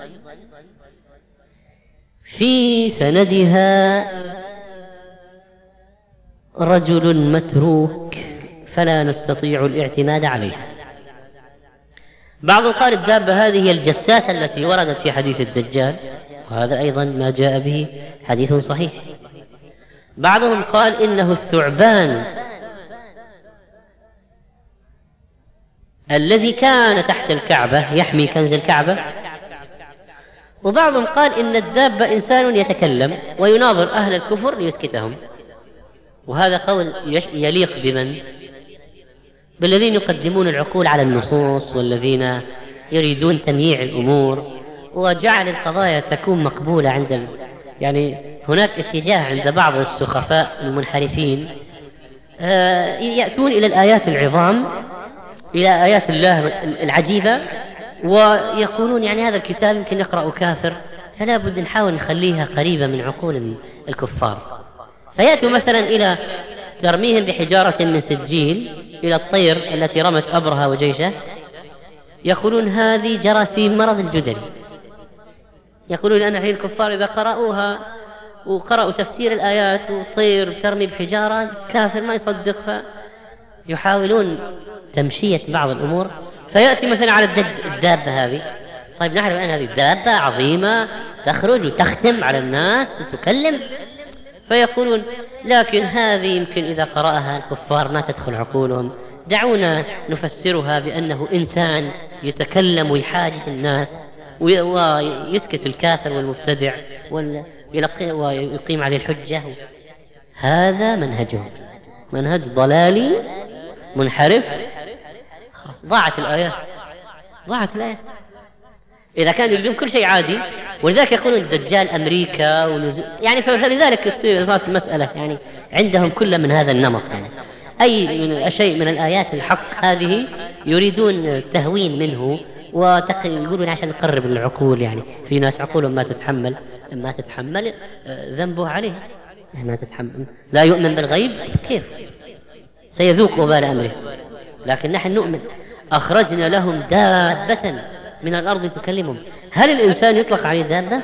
في سندها رجل متروك فلا نستطيع الاعتماد عليها. بعضهم قال الدابة هذه هي الجساسة التي وردت في حديث الدجال، وهذا أيضا ما جاء به حديث صحيح. بعضهم قال إنه الثعبان الذي كان تحت الكعبة يحمي كنز الكعبة. وبعضهم قال إن الدابة إنسان يتكلم ويناظر أهل الكفر ليسكتهم، وهذا قول يليق بمن؟ بالذين يقدمون العقول على النصوص، والذين يريدون تمييع الأمور وجعل القضايا تكون مقبولة عند ال... يعني هناك اتجاه عند بعض السخفاء المنحرفين آه يأتون إلى الآيات العظام، إلى آيات الله العجيبة، ويقولون يعني هذا الكتاب يمكن يقرأ كافر، فلا بد نحاول نخليها قريبة من عقول الكفار. فيأتوا مثلا إلى ترميهم بحجارة من سجيل إلى الطير التي رمت أبرهة وجيشه، يقولون هذه جراثيم مرض الجدري. يقولون أن الحين الكفار إذا قرأوها وقرأوا تفسير الآيات وطير ترمي بحجارة كافر ما يصدق، فيحاولون تمشية بعض الأمور. فيأتي مثلا على الدابة هذه، طيب نعرف أن هذه دابة عظيمة تخرج وتختم على الناس وتكلم، فيقولون لكن هذه يمكن إذا قرأها الكفار ما تدخل عقولهم، دعونا نفسرها بأنه إنسان يتكلم ويحاجج الناس ويسكت الكافر والمبتدع ويقيم عليه الحجة. هذا منهجهم، منهج ضلالي منحرف. خلاص ضاعت الآيات، ضاعت الآيات إذا كانوا يريدون كل شيء عادي. ولذلك يقولون الدجال أمريكا ونزول، يعني فلذلك تصير صارت المسألة يعني عندهم كل من هذا النمط، يعني أي شيء من الآيات الحق هذه يريدون تهوين منه ويقولون عشان نقرب العقول. يعني في ناس عقولهم ما تتحمل ما تتحمل ذنبه عليها، ما تتحمل، لا يؤمن بالغيب كيف سيذوق وبال أمره. لكن نحن نؤمن. أخرجنا لهم دابة من الأرض تكلمهم. هل الإنسان يطلق عليه دابة؟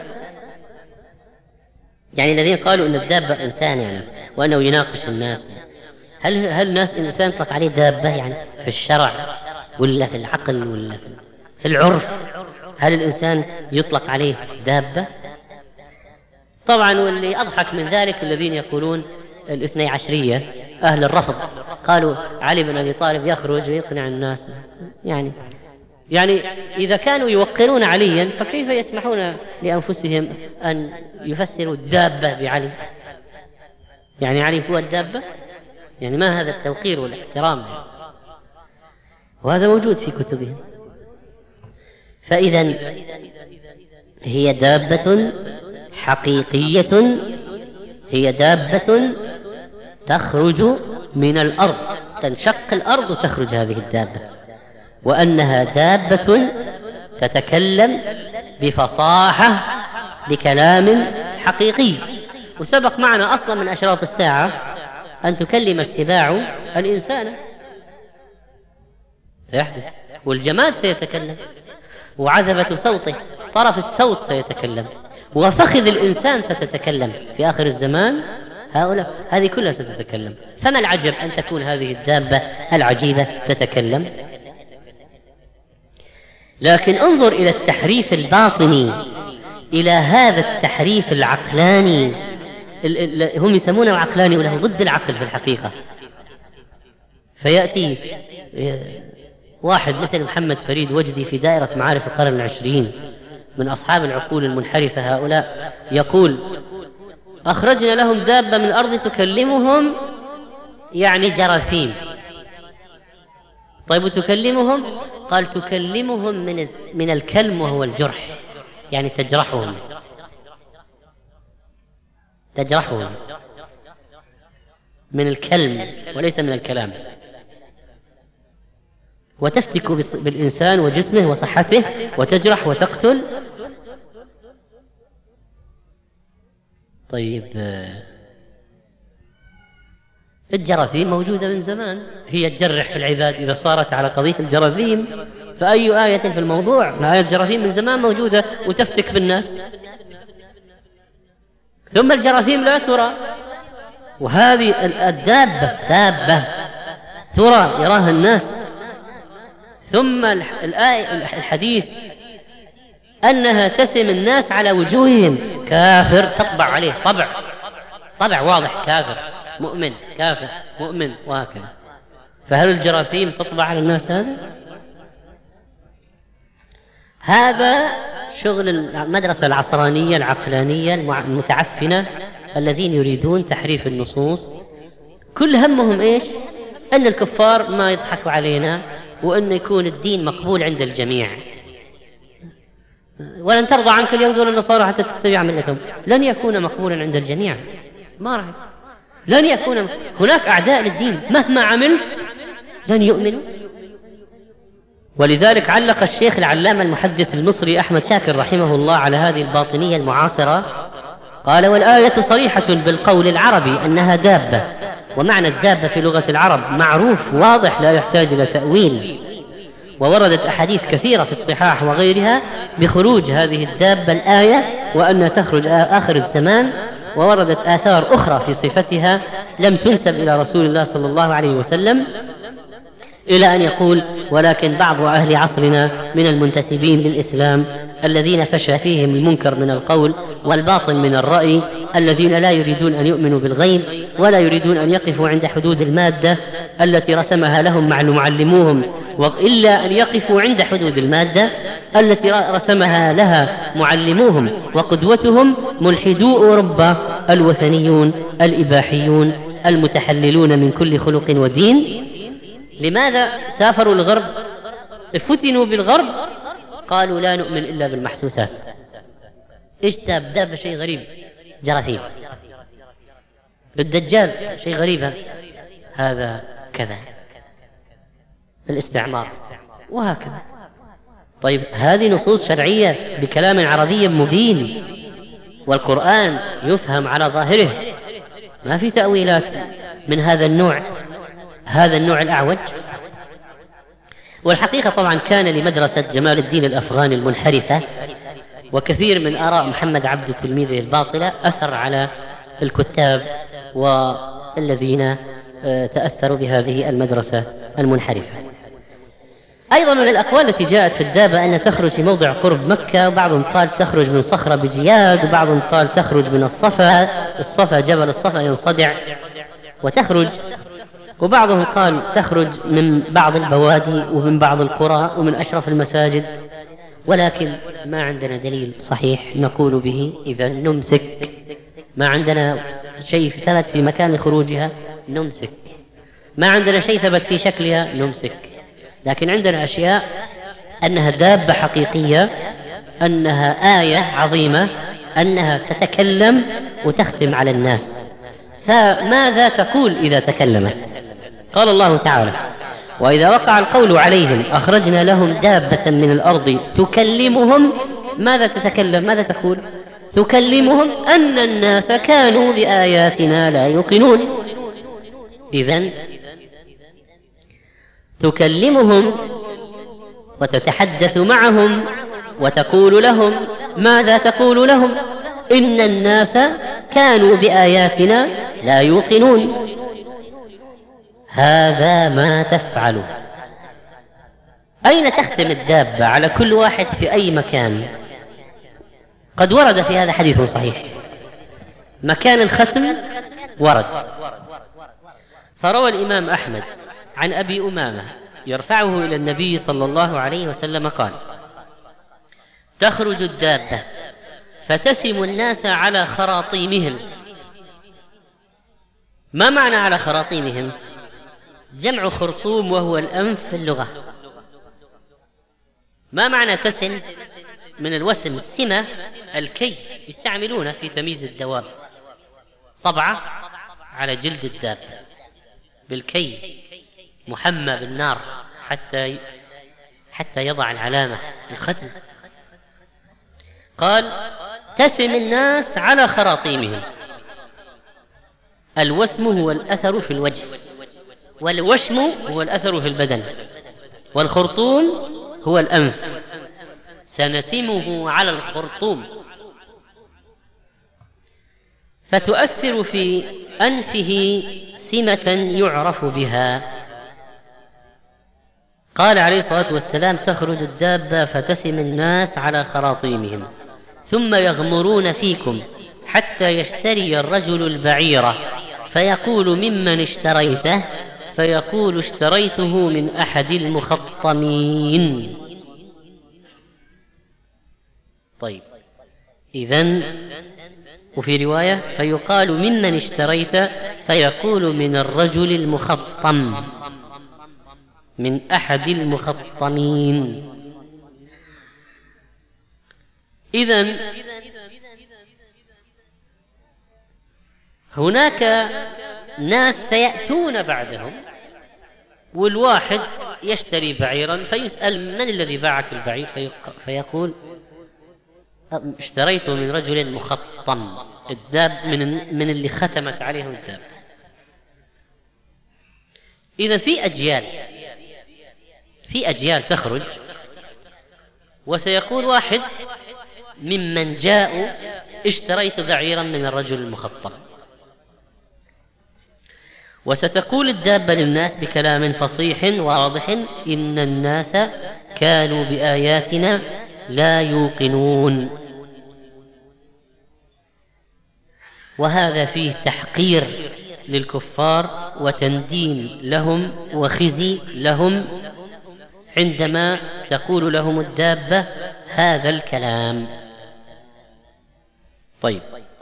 يعني الذين قالوا أن الدابة إنسان يعني وأنه يناقش الناس، هل هل الناس إنسان يطلق عليه دابة يعني في الشرع ولا في العقل ولا في العرف؟ هل الإنسان يطلق عليه دابة؟ طبعا واللي أضحك من ذلك الذين يقولون الاثني عشرية أهل الرفض، قالوا علي بن أبي طالب يخرج ويقنع الناس. يعني يعني إذا كانوا يوقرون عليا فكيف يسمحون لأنفسهم أن يفسروا الدابة بعلي؟ يعني علي هو الدابة؟ يعني ما هذا التوقير والاحترام؟ وهذا موجود في كتبهم. فإذن هي دابة حقيقية هي دابة تخرج من الأرض، تنشق الأرض وتخرج هذه الدابة، وأنها دابة تتكلم بفصاحة بكلام حقيقي. وسبق معنا أصلا من أشراط الساعة أن تكلم السباع الإنسان، سيحدث، والجماد سيتكلم، وعذبة صوته طرف الصوت سيتكلم، وفخذ الإنسان ستتكلم في آخر الزمان. هؤلاء هذه كلها ستتكلم، فما العجب أن تكون هذه الدابة العجيبة تتكلم؟ لكن انظر إلى التحريف الباطني، إلى هذا التحريف العقلاني، هم يسمونه عقلاني وله ضد العقل في الحقيقة. فيأتي واحد مثل محمد فريد وجدي في دائرة معارف القرن العشرين من أصحاب العقول المنحرفة هؤلاء، يقول: أخرجنا لهم دابة من الأرض تكلمهم، يعني جراثيم. طيب وتكلمهم؟ قال: تكلمهم من من الكلم وهو الجرح، يعني تجرحهم تجرحهم من الكلم وليس من الكلام، وتفتك بالإنسان وجسمه وصحته وتجرح وتقتل. طيب الجراثيم موجودة من زمان، هي تجرح في العباد إذا صارت على قضية الجراثيم، فأي آية في الموضوع؟ آية الجراثيم من زمان موجودة وتفتك بالناس، ثم الجراثيم لا ترى، وهذه الدابة دابة ترى يراها الناس. ثم الآية الحديث أنها تسم الناس على وجوههم، كافر تطبع عليه طبع طبع واضح، كافر مؤمن كافر مؤمن وهكذا. فهل الجراثيم تطبع على الناس؟ هذا هذا شغل المدرسة العصرانية العقلانية المتعفنة الذين يريدون تحريف النصوص. كل همهم إيش؟ أن الكفار ما يضحكوا علينا، وأن يكون الدين مقبول عند الجميع. ولن ترضى عنك اليهود ولا النصارى حتى تتبع ملتهم. لن يكون مقبولا عند الجميع، ما راح لن يكون. هناك أعداء للدين مهما عملت لن يؤمنوا. ولذلك علق الشيخ العلامة المحدث المصري أحمد شاكر رحمه الله على هذه الباطنية المعاصرة، قال: والآية صريحة بالقول العربي أنها دابة، ومعنى الدابة في لغة العرب معروف واضح لا يحتاج إلى تأويل، ووردت أحاديث كثيرة في الصحاح وغيرها بخروج هذه الدابة الآية وأنها تخرج آخر الزمان، ووردت آثار أخرى في صفتها لم تنسب إلى رسول الله صلى الله عليه وسلم، إلى أن يقول: ولكن بعض أهل عصرنا من المنتسبين للإسلام الذين فشى فيهم المنكر من القول والباطن من الرأي، الذين لا يريدون أن يؤمنوا بالغيب ولا يريدون أن يقفوا عند حدود المادة التي رسمها لهم معلموهم، إلا أن يقفوا عند حدود المادة التي رسمها لها معلموهم وقدوتهم ملحدو أوروبا الوثنيون الإباحيون المتحللون من كل خلق ودين. لماذا سافروا الغرب؟ فتنوا بالغرب، قالوا لا نؤمن إلا بالمحسوسات. إيش داب؟ داب شيء غريب، جراثيم. بالدجال شيء غريب، هذا كذا، الاستعمار وهكذا. طيب هذه نصوص شرعية بكلام عربي مبين، والقرآن يفهم على ظاهره، ما في تأويلات من هذا النوع، هذا النوع الأعوج. والحقيقة طبعا كان لمدرسة جمال الدين الأفغاني المنحرفة وكثير من آراء محمد عبده تلميذه الباطلة أثر على الكتاب والذين تأثروا بهذه المدرسة المنحرفة. أيضا من الأقوال التي جاءت في الدابة أن تخرج في موضع قرب مكة، وبعضهم قال تخرج من صخرة بجياد، وبعضهم قال تخرج من الصفا الصفا جبل الصفا ينصدع وتخرج، وبعضهم قال تخرج من بعض البوادي ومن بعض القرى ومن أشرف المساجد. ولكن ما عندنا دليل صحيح نقول به إذا نمسك، ما عندنا شيء ثبت في مكان خروجها نمسك، ما عندنا شيء ثبت في شكلها نمسك. لكن عندنا أشياء: أنها دابة حقيقية، أنها آية عظيمة، أنها تتكلم وتختم على الناس. فماذا تقول إذا تكلمت؟ قال الله تعالى: وإذا وقع القول عليهم أخرجنا لهم دابة من الأرض تكلمهم. ماذا تتكلم؟ ماذا تقول؟ تكلمهم أن الناس كانوا بآياتنا لا يوقنون. إذن تكلمهم وتتحدث معهم وتقول لهم. ماذا تقول لهم؟ إن الناس كانوا بآياتنا لا يوقنون. هذا ما تفعل. أين تختم الدابة؟ على كل واحد في أي مكان. قد ورد في هذا حديث صحيح. مكان الختم ورد، فروى الإمام أحمد عن أبي أمامة يرفعه إلى النبي صلى الله عليه وسلم قال: تخرج الدابة فتسم الناس على خراطيمهم. ما معنى على خراطيمهم؟ جمع خرطوم وهو الأنف في اللغة. ما معنى تسم؟ من الوسم، السمة الكي، يستعملونه في تمييز الدواب. طبعة على جلد الدابة بالكي محمى بالنار حتى حتى يضع العلامة الختم. قال: تسم الناس على خراطيمهم. الوسم هو الأثر في الوجه، والوشم هو الأثر في البدن، والخرطوم هو الأنف. سنسمه على الخرطوم، فتؤثر في أنفه سمة يعرف بها. قال عليه الصلاة والسلام: تخرج الدابة فتسم الناس على خراطيمهم ثم يغمرون فيكم حتى يشتري الرجل البعيرة فيقول: ممن اشتريته؟ فيقول: اشتريته من أحد المخطمين. طيب، إذن وفي رواية: فيقال: ممن اشتريت؟ فيقول: من الرجل المخطم، من أحد المخطمين. إذن هناك ناس سيأتون بعدهم، والواحد يشتري بعيرا فيسأل: من الذي باعك البعير؟ فيقول: اشتريته من رجل مخطم، الداب من من اللي ختمت عليه الداب. إذن في أجيال في أجيال تخرج، وسيقول واحد ممن جاءوا: اشتريت بعيرا من الرجل المخطم. وستقول الدابة للناس بكلام فصيح واضح: إن الناس كانوا بآياتنا لا يوقنون. وهذا فيه تحقير للكفار وتنديم لهم وخزي لهم عندما تقول لهم الدابة هذا الكلام. طيب،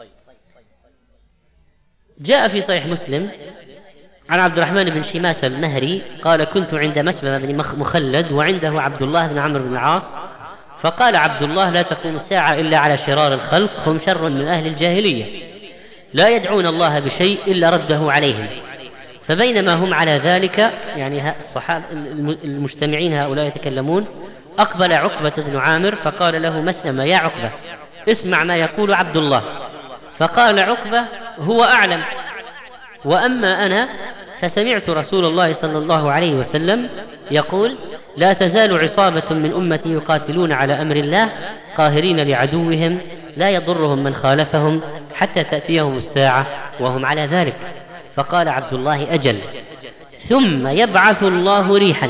جاء في صحيح مسلم عن عبد الرحمن بن شماسة المهري قال: كنت عند مسلمة بن مخلد وعنده عبد الله بن عمرو بن العاص، فقال عبد الله: لا تقوم الساعة إلا على شرار الخلق، هم شر من أهل الجاهلية، لا يدعون الله بشيء إلا رده عليهم. فبينما هم على ذلك، يعني الصحابة المجتمعين هؤلاء يتكلمون، أقبل عقبة بن عامر فقال له مسلمة: يا عقبة، اسمع ما يقول عبد الله. فقال عقبة: هو أعلم، وأما أنا فسمعت رسول الله صلى الله عليه وسلم يقول: لا تزال عصابة من أمتي يقاتلون على أمر الله قاهرين لعدوهم لا يضرهم من خالفهم حتى تأتيهم الساعة وهم على ذلك. فقال عبد الله: أجل. ثم يبعث الله ريحا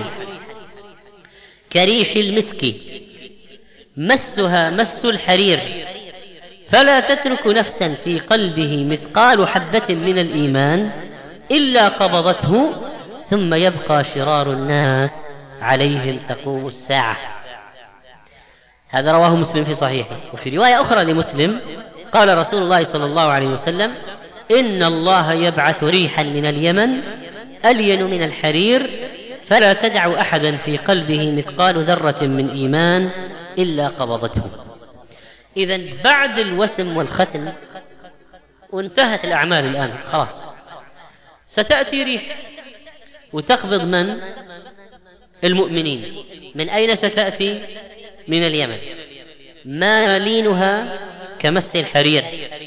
كريح المسك مسها مس الحرير، فلا تترك نفسا في قلبه مثقال حبة من الإيمان إلا قبضته، ثم يبقى شرار الناس عليهم تقوم الساعة. هذا رواه مسلم في صحيحه. وفي رواية أخرى لمسلم قال رسول الله صلى الله عليه وسلم: إن الله يبعث ريحا من اليمن ألين من الحرير، فلا تدع أحدا في قلبه مثقال ذرة من إيمان إلا قبضته. إذن بعد الوسم والختم وانتهت الأعمال الآن خلاص، ستأتي ريح وتقبض من؟ المؤمنين. من أين ستأتي؟ من اليمن. ما لينها كمس الحرير،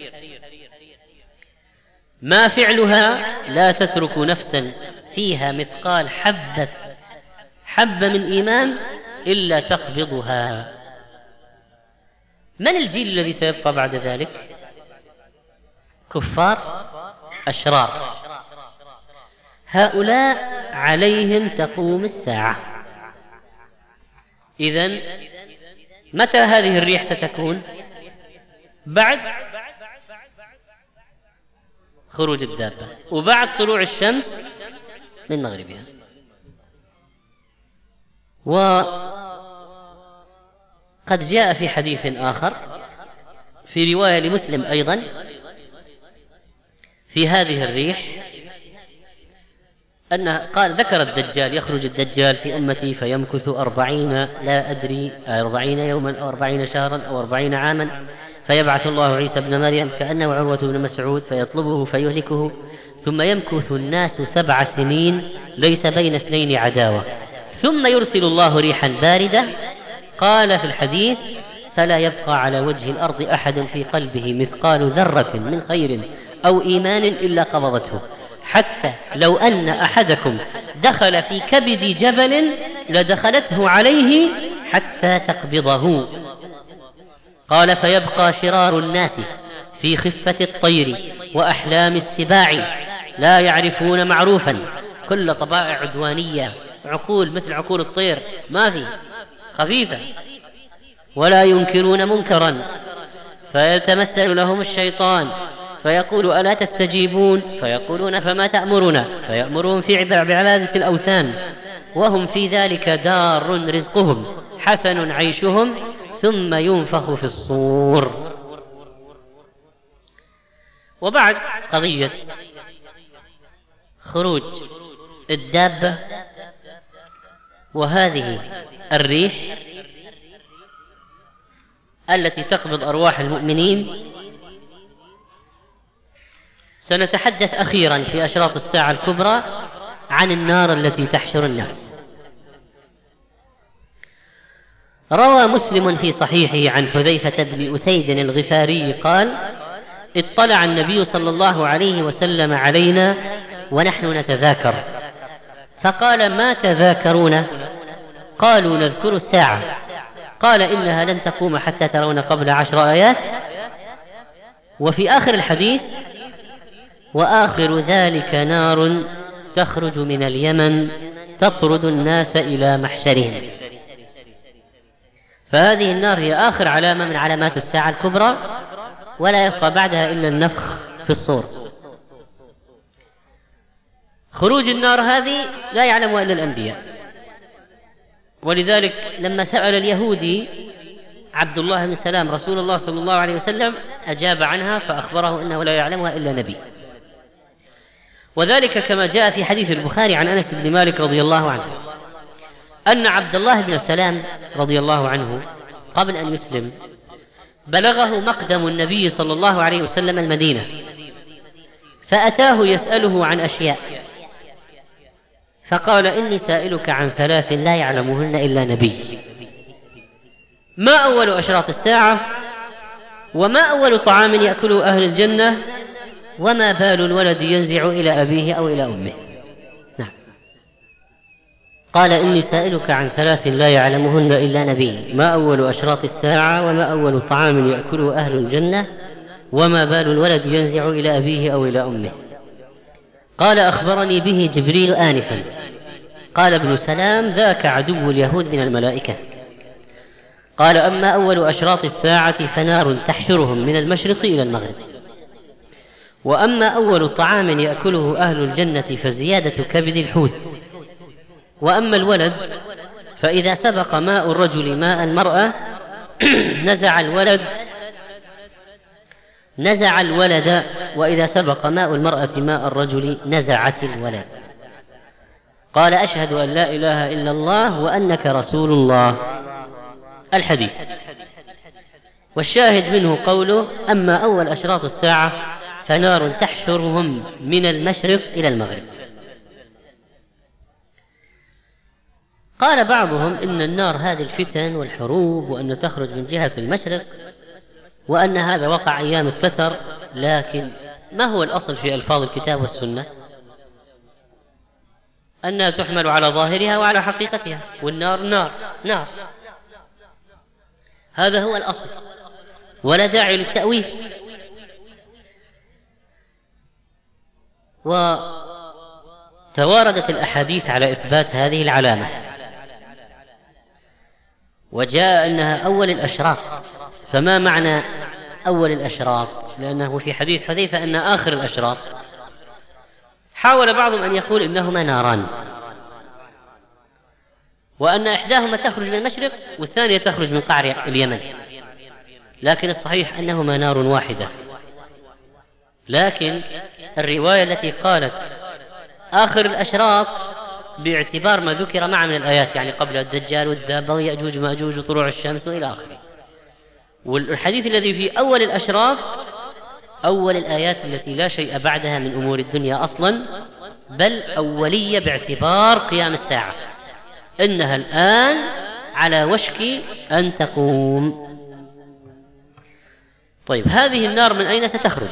ما فعلها لا تترك نفسا فيها مثقال حبة حبة من إيمان إلا تقبضها. من الجيل الذي سيبقى بعد ذلك؟ كفار أشرار، هؤلاء عليهم تقوم الساعة. إذن متى هذه الريح ستكون؟ بعد خروج الدابة وبعد طلوع الشمس من مغربها. وقد جاء في حديث آخر في رواية لمسلم أيضا في هذه الريح أن قال ذكر الدجال، يخرج الدجال في أمتي فيمكث أربعين لا أدري أربعين يوما أو أربعين شهرا أو أربعين عاما، فيبعث الله عيسى ابن مريم كأنه عروة بن مسعود فيطلبه فيهلكه، ثم يمكث الناس سبع سنين ليس بين اثنين عداوة، ثم يرسل الله ريحا باردة. قال في الحديث فلا يبقى على وجه الأرض أحد في قلبه مثقال ذرة من خير أو إيمان إلا قبضته، حتى لو أن أحدكم دخل في كبد جبل لدخلته عليه حتى تقبضه. قال فيبقى شرار الناس في خفة الطير وأحلام السباع لا يعرفون معروفا، كل طبائع عدوانية، عقول مثل عقول الطير ما في، خفيفة، ولا ينكرون منكرا، فيتمثل لهم الشيطان فيقول ألا تستجيبون؟ فيقولون فما تأمرنا؟ فيأمرون في بعبادة الأوثان، وهم في ذلك دار رزقهم حسن عيشهم، ثم ينفخ في الصور. وبعد قضية خروج الدابة وهذه الريح التي تقبض أرواح المؤمنين، سنتحدث أخيرا في أشراط الساعة الكبرى عن النار التي تحشر الناس. روى مسلم في صحيحه عن حذيفة بن أسيد الغفاري قال اطلع النبي صلى الله عليه وسلم علينا ونحن نتذاكر، فقال ما تذاكرون؟ قالوا نذكر الساعة. قال إنها لن تقوم حتى ترون قبل عشر آيات. وفي آخر الحديث وآخر ذلك نار تخرج من اليمن تطرد الناس إلى محشرهم. فهذه النار هي آخر علامة من علامات الساعة الكبرى، ولا يبقى بعدها إلا النفخ في الصور. خروج النار هذه لا يعلمها إلا الأنبياء، ولذلك لما سأل اليهودي عبد الله بن سلام رسول الله صلى الله عليه وسلم أجاب عنها فأخبره أنه لا يعلمها إلا نبي. وذلك كما جاء في حديث البخاري عن أنس بن مالك رضي الله عنه أن عبد الله بن سلام رضي الله عنه قبل أن يسلم بلغه مقدم النبي صلى الله عليه وسلم المدينة، فأتاه يسأله عن أشياء، فقال إني سائلك عن ثلاث لا يعلمهن إلا نبي: ما أول أشراط الساعة؟ وما أول طعام يأكله أهل الجنة؟ وما بال الولد ينزع إلى أبيه أو إلى أمه؟ نعم. قال إني سائلك عن ثلاث لا يعلمهن إلا نبي: ما أول أشراط الساعة؟ وما أول طعام يأكله أهل الجنة؟ وما بال الولد ينزع إلى أبيه أو إلى أمه؟ قال أخبرني به جبريل آنفا. قال ابن سلام: ذاك عدو اليهود من الملائكة. قال: أما أول أشراط الساعة فنار تحشرهم من المشرق إلى المغرب. وأما أول طعام يأكله أهل الجنة فزيادة كبد الحوت. وأما الولد فإذا سبق ماء الرجل ماء المرأة نزع الولد نزع الولد وإذا سبق ماء المرأة ماء الرجل نزعت الولد. قال: أشهد أن لا إله إلا الله وأنك رسول الله. الحديث. والشاهد منه قوله: أما أول أشراط الساعة فنار تحشرهم من المشرق إلى المغرب. قال بعضهم إن النار هذه الفتن والحروب، وأن تخرج من جهة المشرق، وأن هذا وقع أيام التتر. لكن ما هو الأصل في ألفاظ الكتاب والسنة؟ أنها تحمل على ظاهرها وعلى حقيقتها، والنار نار نار، هذا هو الأصل، ولا داعي للتأويل. وتواردت الأحاديث على إثبات هذه العلامة، وجاء أنها أول الأشراط. فما معنى أول الأشراط؟ لأنه في حديث حذيفة أن آخر الأشراط. حاول بعضهم أن يقول إنهما ناران، وأن إحداهما تخرج من المشرق والثانية تخرج من قعر اليمن، لكن الصحيح أنهما نار واحدة. لكن الرواية التي قالت آخر الأشراط باعتبار ما ذكر معه من الآيات، يعني قبل الدجال والدابة ويأجوج ومأجوج وطلوع الشمس وإلى آخره. والحديث الذي في أول الأشراط أول الآيات التي لا شيء بعدها من أمور الدنيا أصلا، بل أولية باعتبار قيام الساعة، إنها الآن على وشك أن تقوم. طيب، هذه النار من أين ستخرج؟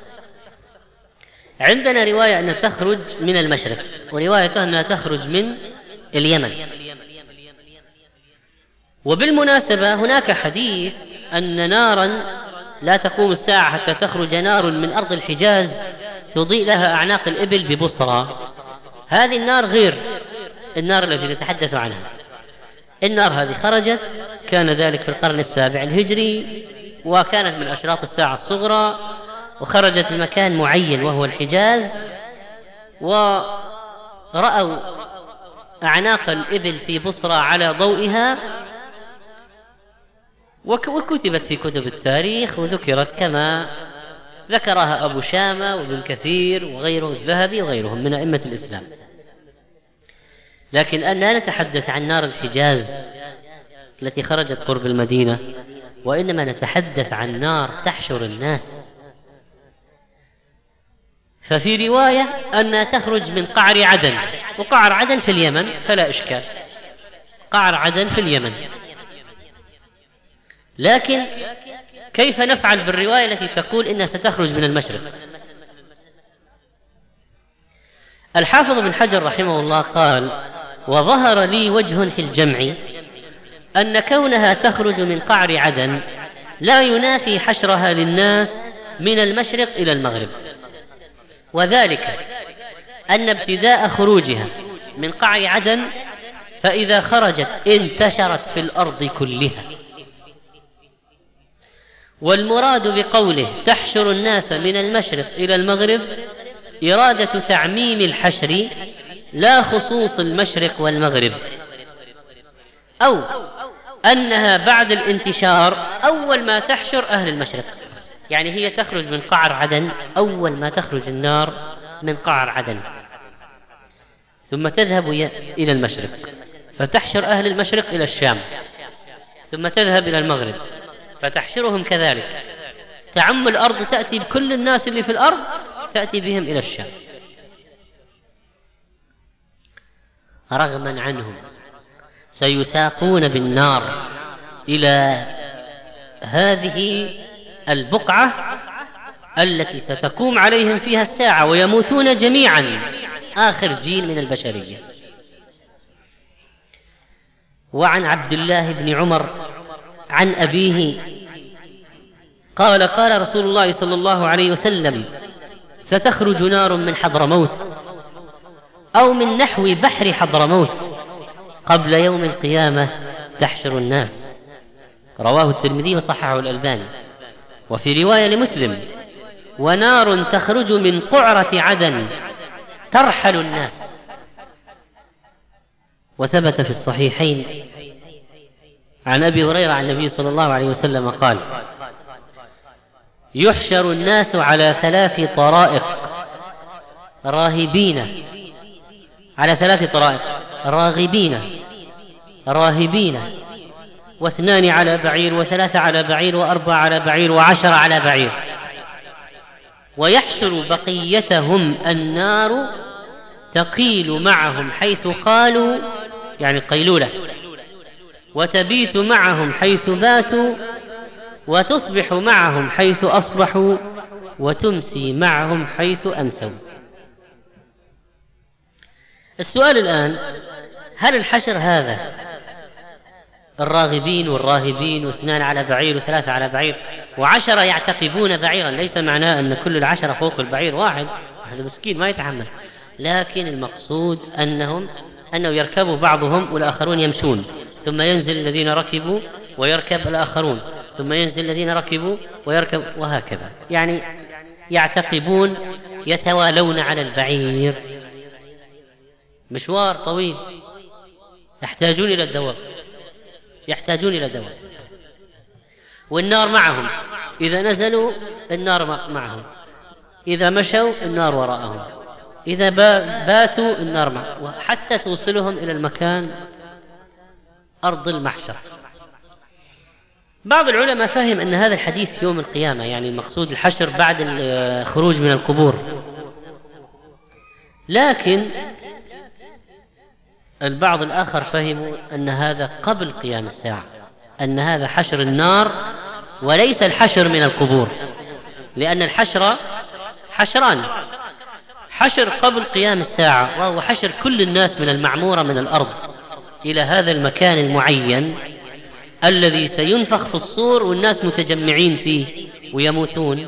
عندنا رواية أنها تخرج من المشرق، ورواية أنها تخرج من اليمن. وبالمناسبة هناك حديث أن نارا لا تقوم الساعة حتى تخرج نار من أرض الحجاز تضيء لها أعناق الإبل ببصرى. هذه النار غير النار التي نتحدث عنها. النار هذه خرجت، كان ذلك في القرن السابع الهجري، وكانت من أشراط الساعة الصغرى، وخرجت في مكان معين وهو الحجاز، ورأوا أعناق الإبل في بصرى على ضوئها، وكتبت في كتب التاريخ وذكرت كما ذكرها أبو شامة وابن كثير وغيره الذهبي وغيرهم من أئمة الإسلام. لكن الآن لا نتحدث عن نار الحجاز التي خرجت قرب المدينة، وإنما نتحدث عن نار تحشر الناس. ففي رواية أنها تخرج من قعر عدن، وقعر عدن في اليمن فلا إشكال، قعر عدن في اليمن. لكن كيف نفعل بالرواية التي تقول إنها ستخرج من المشرق؟ الحافظ بن حجر رحمه الله قال: وظهر لي وجه في الجمع أن كونها تخرج من قعر عدن لا ينافي حشرها للناس من المشرق إلى المغرب، وذلك أن ابتداء خروجها من قعر عدن فإذا خرجت انتشرت في الأرض كلها. والمراد بقوله تحشر الناس من المشرق إلى المغرب إرادة تعميم الحشر لا خصوص المشرق والمغرب، أو أنها بعد الانتشار أول ما تحشر أهل المشرق، يعني هي تخرج من قعر عدن أول ما تخرج النار من قعر عدن، ثم تذهب إلى المشرق فتحشر أهل المشرق إلى الشام، ثم تذهب إلى المغرب فتحشرهم كذلك، تعم الأرض، تأتي بكل الناس اللي في الأرض تأتي بهم إلى الشام. رغما عنهم سيساقون بالنار إلى هذه البقعة التي ستقوم عليهم فيها الساعة ويموتون جميعا، آخر جيل من البشرية. وعن عبد الله بن عمر عن أبيه قال: قال رسول الله صلى الله عليه وسلم: ستخرج نار من حضرموت أو من نحو بحر حضرموت قبل يوم القيامة تحشر الناس. رواه الترمذي وصححه الألباني. وفي رواية لمسلم: ونار تخرج من قعرة عدن ترحل الناس. وثبت في الصحيحين عن أبي هريرة عن النبي صلى الله عليه وسلم قال: يحشر الناس على ثلاث طرائق راهبين، على ثلاث طرائق راغبين راهبين واثنان على بعير وثلاثة على بعير وأربعة على بعير وعشرة على بعير، ويحشر بقيتهم النار تقيل معهم حيث قالوا، يعني قيلولة، وتبيت معهم حيث باتوا، وتصبح معهم حيث أصبحوا، وتمسي معهم حيث أمسوا. السؤال الآن: هل الحشر هذا الراغبين والراهبين واثنان على بعير وثلاثة على بعير وعشرة يعتقبون بعيرا، ليس معناه أن كل العشرة فوق البعير واحد، هذا مسكين ما يتحمل، لكن المقصود أنهم أنه يركب بعضهم والآخرون يمشون، ثم ينزل الذين ركبوا ويركب الآخرون، ثم ينزل الذين ركبوا ويركب، وهكذا، يعني يعتقبون، يتوالون على البعير، مشوار طويل، يحتاجون إلى الدواب يحتاجون إلى الدواب والنار معهم، إذا نزلوا النار معهم، إذا مشوا النار وراءهم، إذا باتوا النار معهم، حتى توصلهم إلى المكان أرض المحشر. بعض العلماء فهم أن هذا الحديث يوم القيامة، يعني المقصود الحشر بعد الخروج من القبور، لكن البعض الآخر فهموا أن هذا قبل قيام الساعة، أن هذا حشر النار وليس الحشر من القبور، لأن الحشر حشران: حشر قبل قيام الساعة وهو حشر كل الناس من المعمورة من الأرض إلى هذا المكان المعين الذي سينفخ في الصور والناس متجمعين فيه ويموتون،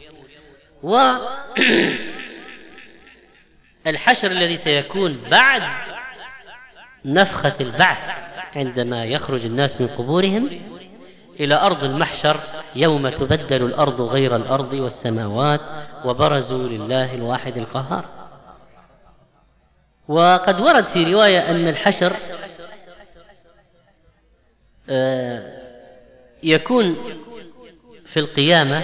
والحشر الذي سيكون بعد نفخة البعث عندما يخرج الناس من قبورهم إلى أرض المحشر، يوم تبدل الأرض غير الأرض والسماوات وبرزوا لله الواحد القهار. وقد ورد في رواية أن الحشر يكون في القيامة،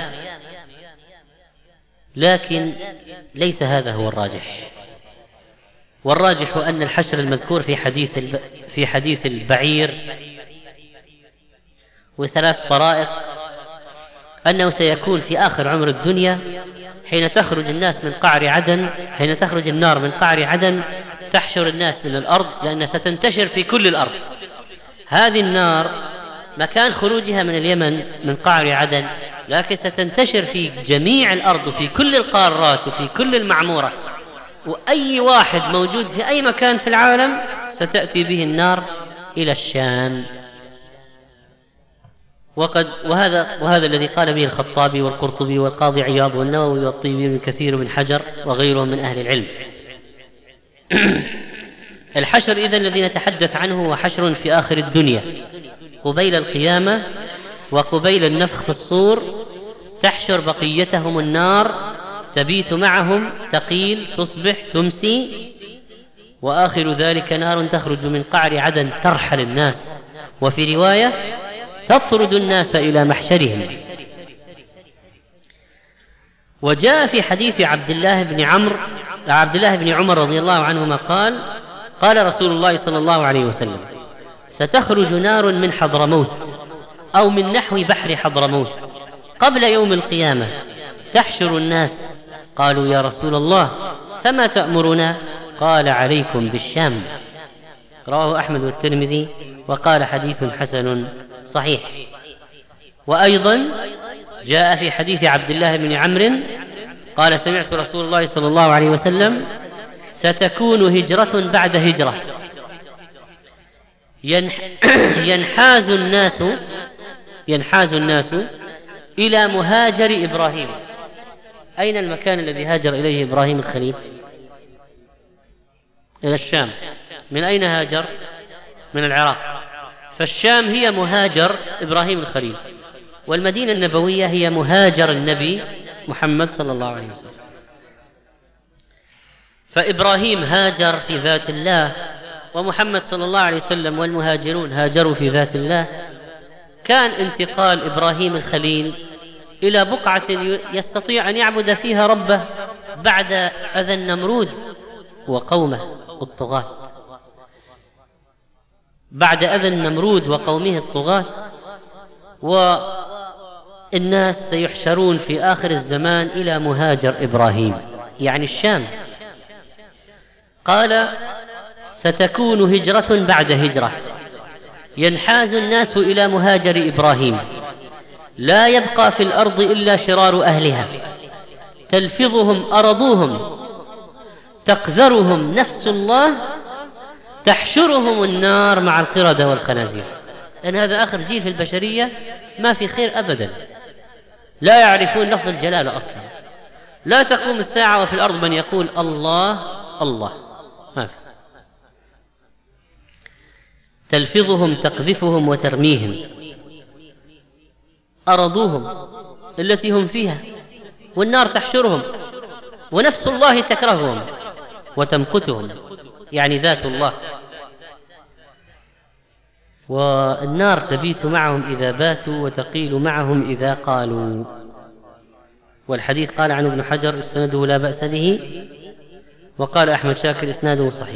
لكن ليس هذا هو الراجح، والراجح أن الحشر المذكور في حديث الب... في حديث البعير وثلاث طرائق أنه سيكون في آخر عمر الدنيا، حين تخرج الناس من قعر عدن، حين تخرج النار من قعر عدن تحشر الناس من الأرض، لأنها ستنتشر في كل الأرض. هذه النار مكان خروجها من اليمن من قعر عدن، لكن ستنتشر في جميع الأرض، في كل القارات وفي كل المعمورة، وأي واحد موجود في أي مكان في العالم ستأتي به النار إلى الشام. وقد وهذا وهذا الذي قال به الخطابي والقرطبي والقاضي عياض والنووي والطيبي من كثير من حجر وغيرهم من أهل العلم. الحشر إذن الذي نتحدث عنه هو حشر في آخر الدنيا قبيل القيامة وقبيل النفخ في الصور، تحشر بقيتهم النار، تبيت معهم، تقيل، تصبح، تمسي، وآخر ذلك نار تخرج من قعر عدن ترحل الناس، وفي رواية تطرد الناس إلى محشرهم. وجاء في حديث عبد الله بن عمرو عبد الله بن عمر رضي الله عنهما قال: قال رسول الله صلى الله عليه وسلم: ستخرج نار من حضرموت أو من نحو بحر حضرموت قبل يوم القيامة تحشر الناس. قالوا: يا رسول الله فما تأمرنا؟ قال: عليكم بالشام. رواه أحمد والترمذي وقال: حديث حسن صحيح. وأيضا جاء في حديث عبد الله بن عمرو قال: سمعت رسول الله صلى الله عليه وسلم: ستكون هجرة بعد هجرة، ينحاز الناس ينحاز الناس إلى مهاجر إبراهيم. أين المكان الذي هاجر إليه إبراهيم الخليل؟ إلى الشام. من أين هاجر؟ من العراق. فالشام هي مهاجر إبراهيم الخليل، والمدينة النبوية هي مهاجر النبي محمد صلى الله عليه وسلم. فإبراهيم هاجر في ذات الله، ومحمد صلى الله عليه وسلم والمهاجرون هاجروا في ذات الله. كان انتقال إبراهيم الخليل إلى بقعة يستطيع أن يعبد فيها ربه بعد أذى النمرود وقومه الطغاة. بعد أذى النمرود وقومه الطغاة، والناس سيحشرون في آخر الزمان إلى مهاجر إبراهيم يعني الشام. قال: ستكون هجرة بعد هجرة، ينحاز الناس إلى مهاجر إبراهيم، لا يبقى في الأرض إلا شرار أهلها، تلفظهم أرضوهم، تقذرهم نفس الله، تحشرهم النار مع القردة والخنازير. لأن هذا آخر جيل في البشرية، ما في خير أبدا، لا يعرفون لفظ الجلالة أصلا. لا تقوم الساعة وفي الأرض من يقول الله الله، ما في. تلفظهم، تقذفهم وترميهم، أرضوهم التي هم فيها، والنار تحشرهم، ونفس الله تكرههم وتمقتهم، يعني ذات الله. والنار تبيت معهم إذا باتوا وتقيل معهم إذا قالوا. والحديث قال عنه ابن حجر إسناده لا بأس به، وقال أحمد شاكر إسناده صحيح.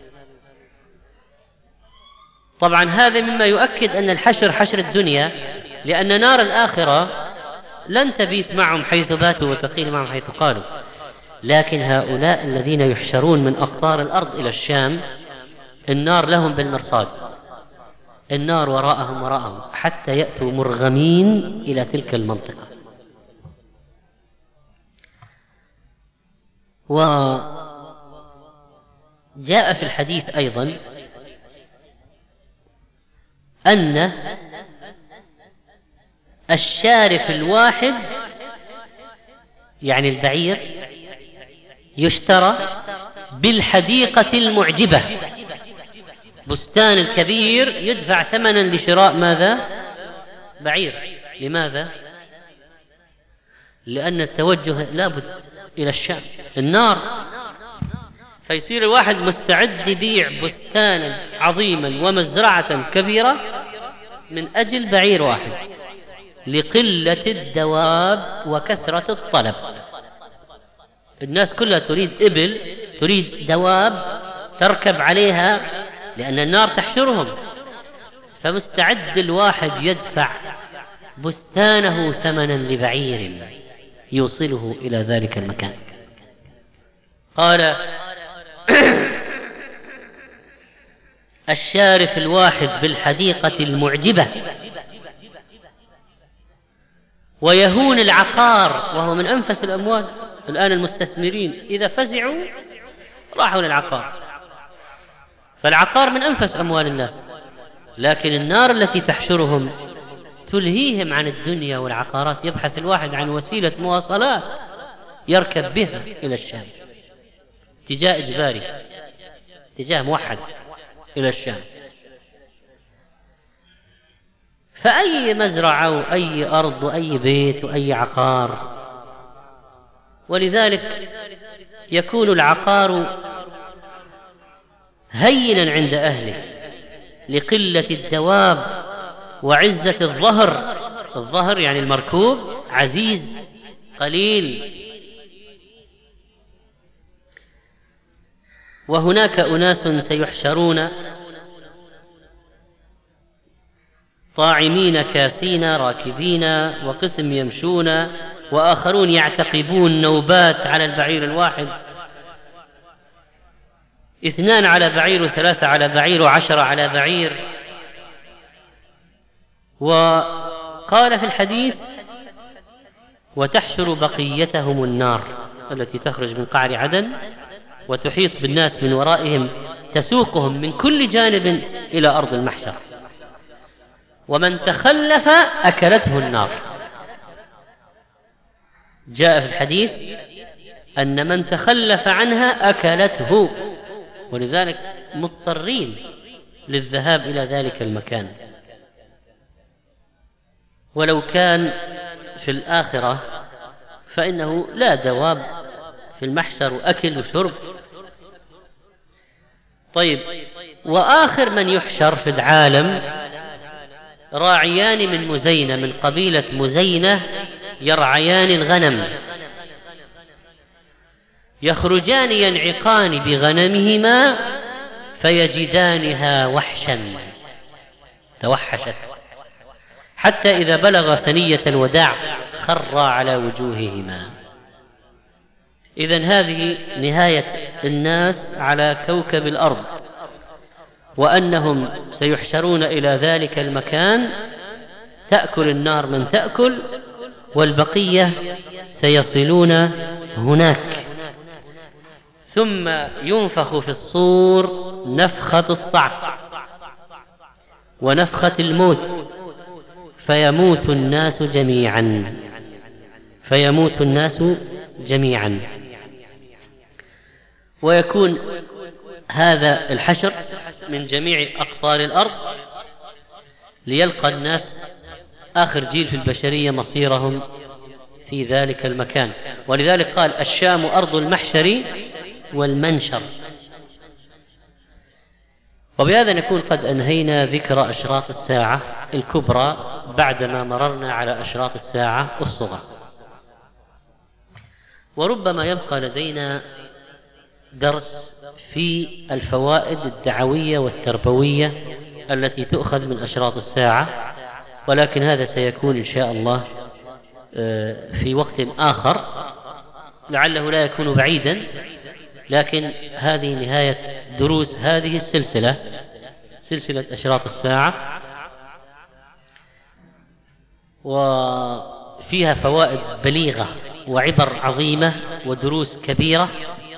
طبعا هذا مما يؤكد أن الحشر حشر الدنيا، لأن نار الآخرة لن تبيت معهم حيث باتوا وتقيل معهم حيث قالوا. لكن هؤلاء الذين يحشرون من أقطار الأرض إلى الشام، النار لهم بالمرصاد، النار وراءهم وراءهم حتى يأتوا مرغمين إلى تلك المنطقة. وجاء في الحديث أيضا أن الشارف الواحد يعني البعير يشترى بالحديقة المعجبة، بستان الكبير يدفع ثمنا لشراء ماذا؟ بعير. لماذا؟ لأن التوجه لابد إلى الشام، النار، فيصير الواحد مستعد يبيع بستانا عظيما ومزرعة كبيرة من أجل بعير واحد، لقلة الدواب وكثرة الطلب. الناس كلها تريد إبل، تريد دواب تركب عليها، لأن النار تحشرهم، فمستعد الواحد يدفع بستانه ثمنا لبعير يوصله إلى ذلك المكان. قال: الشارف الواحد بالحديقة المعجبة، ويهون العقار وهو من أنفس الأموال. الآن المستثمرين إذا فزعوا راحوا للعقار، فالعقار من أنفس أموال الناس، لكن النار التي تحشرهم تلهيهم عن الدنيا والعقارات. يبحث الواحد عن وسيلة مواصلات يركب بها إلى الشام، اتجاه إجباري، اتجاه موحد إلى الشام. فأي مزرعة وأي أرض وأي بيت وأي عقار، ولذلك يكون العقار هينا عند أهله لقلة الدواب وعزة الظهر. الظهر يعني المركوب عزيز قليل. وهناك أناس سيحشرون طاعمين كاسين راكبين، وقسم يمشون، وآخرون يعتقبون نوبات على البعير الواحد، اثنان على بعير وثلاثة على بعير وعشرة على بعير. وقال في الحديث: وتحشر بقيتهم النار التي تخرج من قعر عدن وتحيط بالناس من ورائهم، تسوقهم من كل جانب إلى أرض المحشر، ومن تخلف أكلته النار. جاء في الحديث أن من تخلف عنها أكلته، ولذلك مضطرين للذهاب إلى ذلك المكان. ولو كان في الآخرة فإنه لا دواب في المحشر وأكل وشرب. طيب، وآخر من يحشر في العالم راعيان من مزينة، من قبيلة مزينة، يرعيان الغنم، يخرجان ينعقان بغنمهما فيجدانها وحشا توحشت، حتى إذا بلغ ثنية الوداع خر على وجوههما. إذن هذه نهاية الناس على كوكب الأرض، وأنهم سيحشرون إلى ذلك المكان تأكل النار من تأكل، والبقية سيصلون هناك، ثم ينفخ في الصور نفخة الصعق ونفخة الموت، فيموت الناس جميعا فيموت الناس جميعا ويكون هذا الحشر من جميع أقطار الأرض، ليلقى الناس آخر جيل في البشرية مصيرهم في ذلك المكان. ولذلك قال: الشام أرض المحشر والمنشر. وبهذا نكون قد أنهينا ذكر أشراط الساعة الكبرى بعدما مررنا على أشراط الساعة الصغرى. وربما يبقى لدينا درس في الفوائد الدعوية والتربوية التي تؤخذ من أشراط الساعة، ولكن هذا سيكون إن شاء الله في وقت آخر، لعله لا يكون بعيدا، لكن هذه نهاية دروس هذه السلسلة، سلسلة أشراط الساعة، وفيها فوائد بليغة وعبر عظيمة ودروس كبيرة،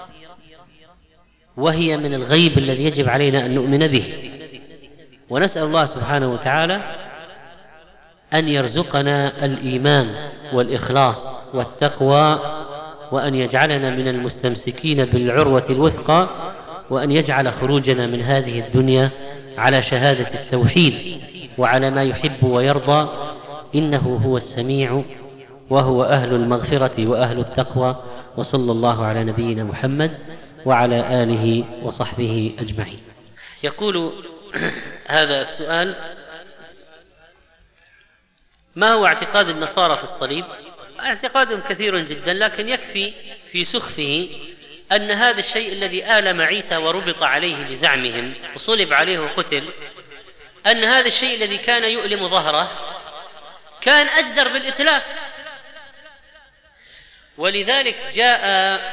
وهي من الغيب الذي يجب علينا أن نؤمن به. ونسأل الله سبحانه وتعالى أن يرزقنا الإيمان والإخلاص والتقوى، وأن يجعلنا من المستمسكين بالعروة الوثقى، وأن يجعل خروجنا من هذه الدنيا على شهادة التوحيد وعلى ما يحب ويرضى، إنه هو السميع وهو أهل المغفرة وأهل التقوى. وصلى الله على نبينا محمد وعلى آله وصحبه أجمعين. يقول هذا السؤال: ما هو اعتقاد النصارى في الصليب؟ اعتقادهم كثير جدا، لكن يكفي في سخفه أن هذا الشيء الذي آلم عيسى وربط عليه بزعمهم وصلب عليه وقتل، أن هذا الشيء الذي كان يؤلم ظهره كان أجدر بالإتلاف. ولذلك جاء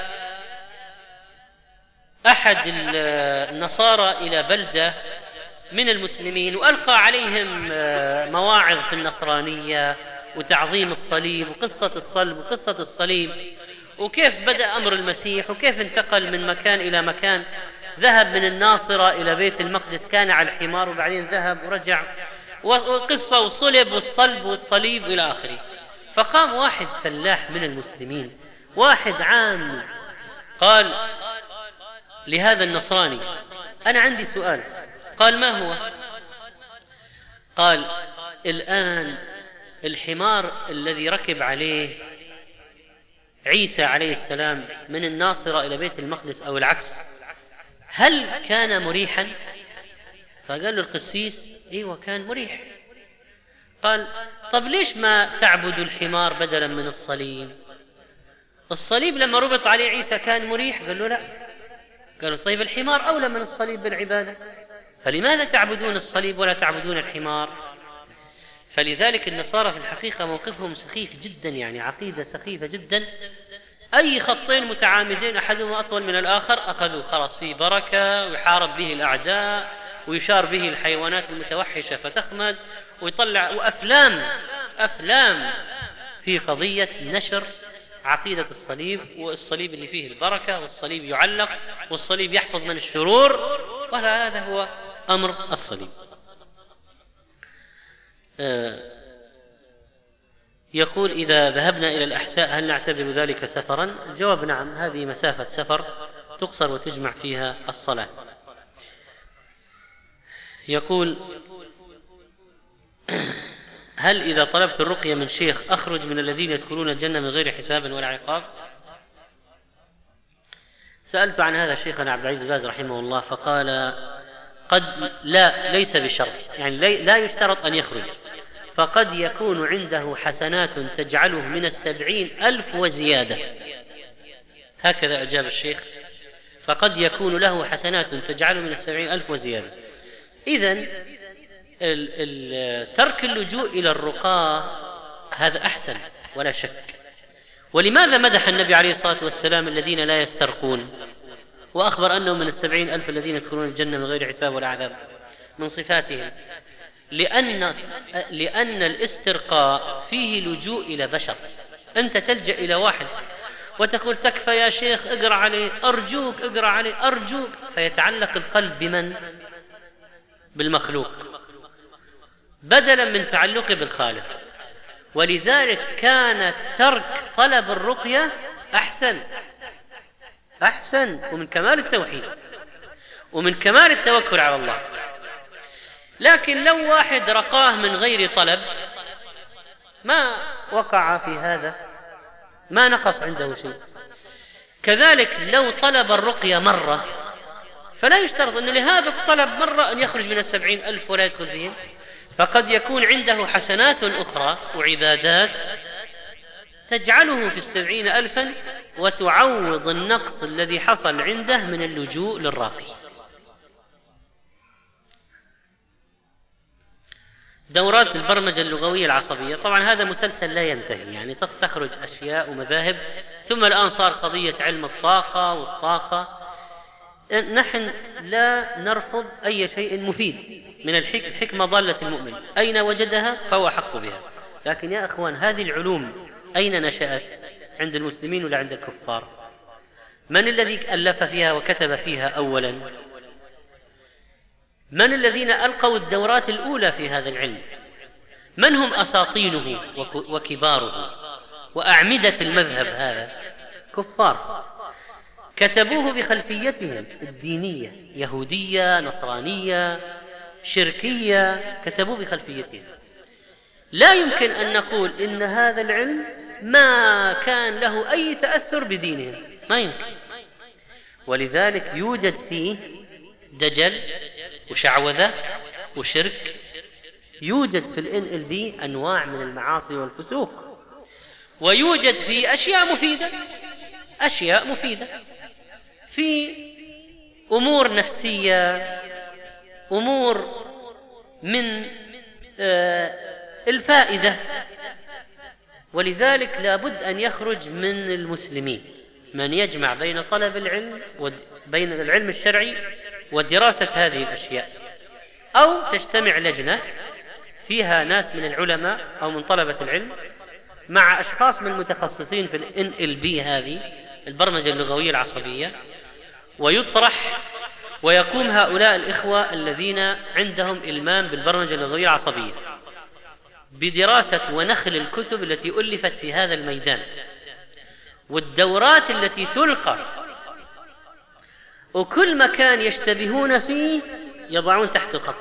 أحد النصارى إلى بلدة من المسلمين وألقى عليهم مواعظ في النصرانية وتعظيم الصليب وقصة الصلب وقصة الصليب، وكيف بدأ أمر المسيح، وكيف انتقل من مكان إلى مكان، ذهب من الناصرة إلى بيت المقدس كان على الحمار، وبعدين ذهب ورجع، وقصة وصلب والصلب والصليب إلى آخره. فقام واحد فلاح من المسلمين، واحد عامي، قال لهذا النصراني: أنا عندي سؤال. قال: ما هو؟ قال: الآن الحمار الذي ركب عليه عيسى عليه السلام من الناصرة إلى بيت المقدس أو العكس، هل كان مريحا؟ فقال له القسيس: ايوه كان مريح. قال: طب ليش ما تعبدوا الحمار بدلا من الصليب؟ الصليب لما ربط عليه عيسى كان مريح. قال له لا. قالوا: طيب الحمار أولى من الصليب بالعبادة، فلماذا تعبدون الصليب ولا تعبدون الحمار؟ فلذلك النصارى في الحقيقة موقفهم سخيف جدا، يعني عقيدة سخيفة جدا. أي خطين متعامدين أحدهما أطول من الآخر أخذوا خلاص فيه بركة، ويحارب به الأعداء، ويشار به الحيوانات المتوحشة فتخمد، ويطلع وأفلام أفلام في قضية نشر عقيدة الصليب، والصليب اللي فيه البركة، والصليب يعلق، والصليب يحفظ من الشرور، ولا هذا هو أمر الصليب. آه يقول: إذا ذهبنا إلى الأحساء هل نعتبر ذلك سفرا؟ الجواب نعم، هذه مسافة سفر تقصر وتجمع فيها الصلاة. يقول: هل إذا طلبت الرقية من شيخ أخرج من الذين يدخلون الجنة من غير حساب ولا عقاب؟ سألت عن هذا شيخنا عبد العزيز باز رحمه الله، فقال: قد لا، ليس بشرط، يعني لا يشترط أن يخرج، فقد يكون عنده حسنات تجعله من السبعين ألف وزيادة. هكذا أجاب الشيخ: فقد يكون له حسنات تجعله من السبعين ألف وزيادة. إذن ترك اللجوء إلى الرقى هذا أحسن ولا شك. ولماذا مدح النبي عليه الصلاة والسلام الذين لا يسترقون وأخبر أنهم من السبعين ألف الذين يدخلون الجنة من غير حساب ولا عذاب؟ من صفاتهم لأن, لأن الاسترقاء فيه لجوء إلى بشر. أنت تلجأ إلى واحد وتقول تكفى يا شيخ اقرأ عليه، أرجوك اقرأ عليه، أرجوك، فيتعلق القلب بمن؟ بالمخلوق بدلا من تعلقه بالخالق. ولذلك كان ترك طلب الرقية أحسن أحسن ومن كمال التوحيد ومن كمال التوكل على الله. لكن لو واحد رقاه من غير طلب ما وقع في هذا، ما نقص عنده شيء. كذلك لو طلب الرقية مرة فلا يشترط أنه لهذا الطلب مرة أن يخرج من السبعين ألف ولا يدخل فيهم، فقد يكون عنده حسنات أخرى وعبادات تجعله في السبعين ألفا وتعوض النقص الذي حصل عنده من اللجوء للراقي. دورات البرمجة اللغوية العصبية طبعا هذا مسلسل لا ينتهي، يعني تخرج أشياء ومذاهب، ثم الآن صار قضية علم الطاقة والطاقة. نحن لا نرفض أي شيء مفيد من الحكمة ضالة المؤمن، أين وجدها فهو حق بها. لكن يا أخوان هذه العلوم أين نشأت؟ عند المسلمين ولا عند الكفار؟ من الذي ألف فيها وكتب فيها أولا؟ من الذين ألقوا الدورات الأولى في هذا العلم؟ من هم أساطينه وكباره وأعمدة المذهب هذا؟ كفار كتبوه بخلفيتهم الدينية، يهودية، نصرانية، شركية، كتبوه بخلفيتهم. لا يمكن أن نقول إن هذا العلم ما كان له أي تأثر بدينهم، ما يمكن. ولذلك يوجد فيه دجل وشعوذة وشرك، يوجد في ال إن إل بي أنواع من المعاصي والفسوق، ويوجد فيه أشياء مفيدة، أشياء مفيدة في أمور نفسية، أمور من آه الفائدة. ولذلك لابد أن يخرج من المسلمين من يجمع بين طلب العلم وبين العلم الشرعي ودراسة هذه الأشياء، أو تجتمع لجنة فيها ناس من العلماء أو من طلبة العلم مع أشخاص من المتخصصين في ال إن إل بي هذه البرمجة اللغوية العصبية، ويطرح ويقوم هؤلاء الإخوة الذين عندهم إلمام بالبرمجة اللغوية العصبية بدراسة ونخل الكتب التي ألفت في هذا الميدان والدورات التي تلقى، وكل مكان يشتبهون فيه يضعون تحت خط،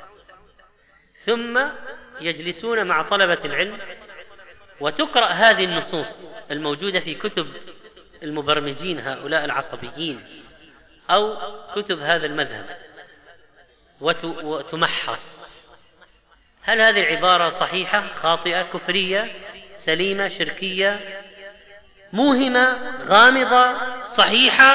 ثم يجلسون مع طلبة العلم وتقرأ هذه النصوص الموجودة في كتب المبرمجين هؤلاء العصبيين أو كتب هذا المذهب وتمحص. هل هذه العبارة صحيحة، خاطئة، كفرية، سليمة، شركية، موهمة، غامضة، صحيحة،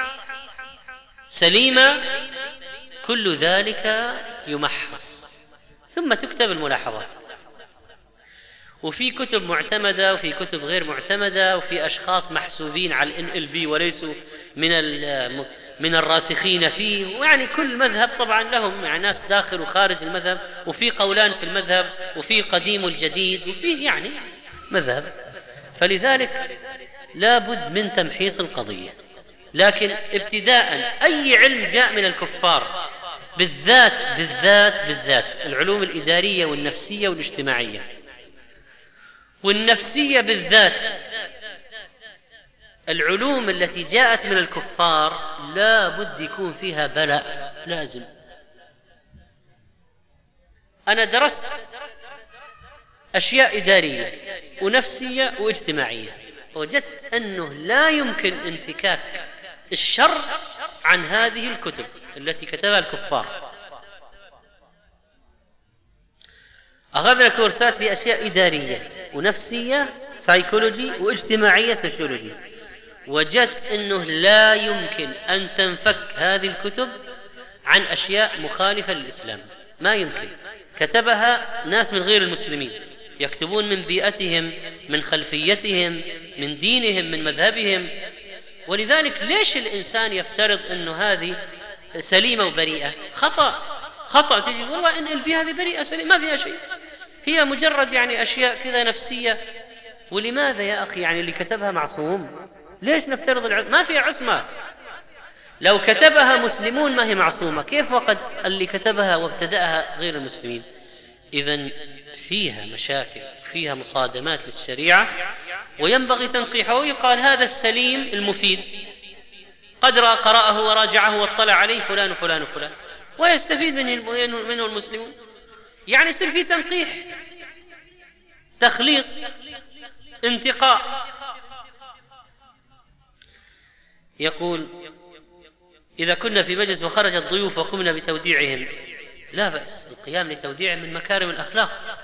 سليمة؟ كل ذلك يمحص ثم تكتب الملاحظات. وفي كتب معتمدة وفي كتب غير معتمدة، وفي أشخاص محسوبين على ال إن إل بي وليسوا من من الراسخين فيه، ويعني كل مذهب طبعا لهم يعني ناس داخل وخارج المذهب، وفي قولان في المذهب، وفي قديم والجديد، وفي يعني مذهب. فلذلك لابد من تمحيص القضية. لكن ابتداء أي علم جاء من الكفار بالذات بالذات بالذات العلوم الإدارية والنفسية والاجتماعية، والنفسية بالذات العلوم التي جاءت من الكفار لا بد يكون فيها بلاء لازم. أنا درست أشياء إدارية ونفسية واجتماعية، وجدت أنه لا يمكن انفكاك الشر عن هذه الكتب التي كتبها الكفار. أخذنا كورسات في أشياء إدارية ونفسية سايكولوجي واجتماعية سوشيولوجي، وجدت أنه لا يمكن أن تنفك هذه الكتب عن أشياء مخالفة للإسلام، ما يمكن. كتبها ناس من غير المسلمين، يكتبون من بيئتهم، من خلفيتهم، من دينهم، من مذهبهم. ولذلك ليش الإنسان يفترض أنه هذه سليمة وبريئة؟ خطأ خطأ تجي والله إن البيئة هذه بريئة سليمة ما فيها شيء، هي مجرد يعني أشياء كذا نفسية. ولماذا يا أخي يعني اللي كتبها معصوم؟ ليش نفترض العصمة؟ ما فيها عصمة. لو كتبها مسلمون ما هي معصومة، كيف وقد اللي كتبها وابتدأها غير المسلمين؟ إذن فيها مشاكل، فيها مصادمات للشريعة، وينبغي تنقيحه. ويقال هذا السليم المفيد قد قرأه وراجعه واطلع عليه فلان وفلان وفلان، ويستفيد منه, منه المسلمون. يعني يصير في تنقيح، تخليص، انتقاء. يقول إذا كنا في مجلس وخرج الضيوف وقمنا بتوديعهم لا بأس، القيام لتوديعهم من مكارم الأخلاق.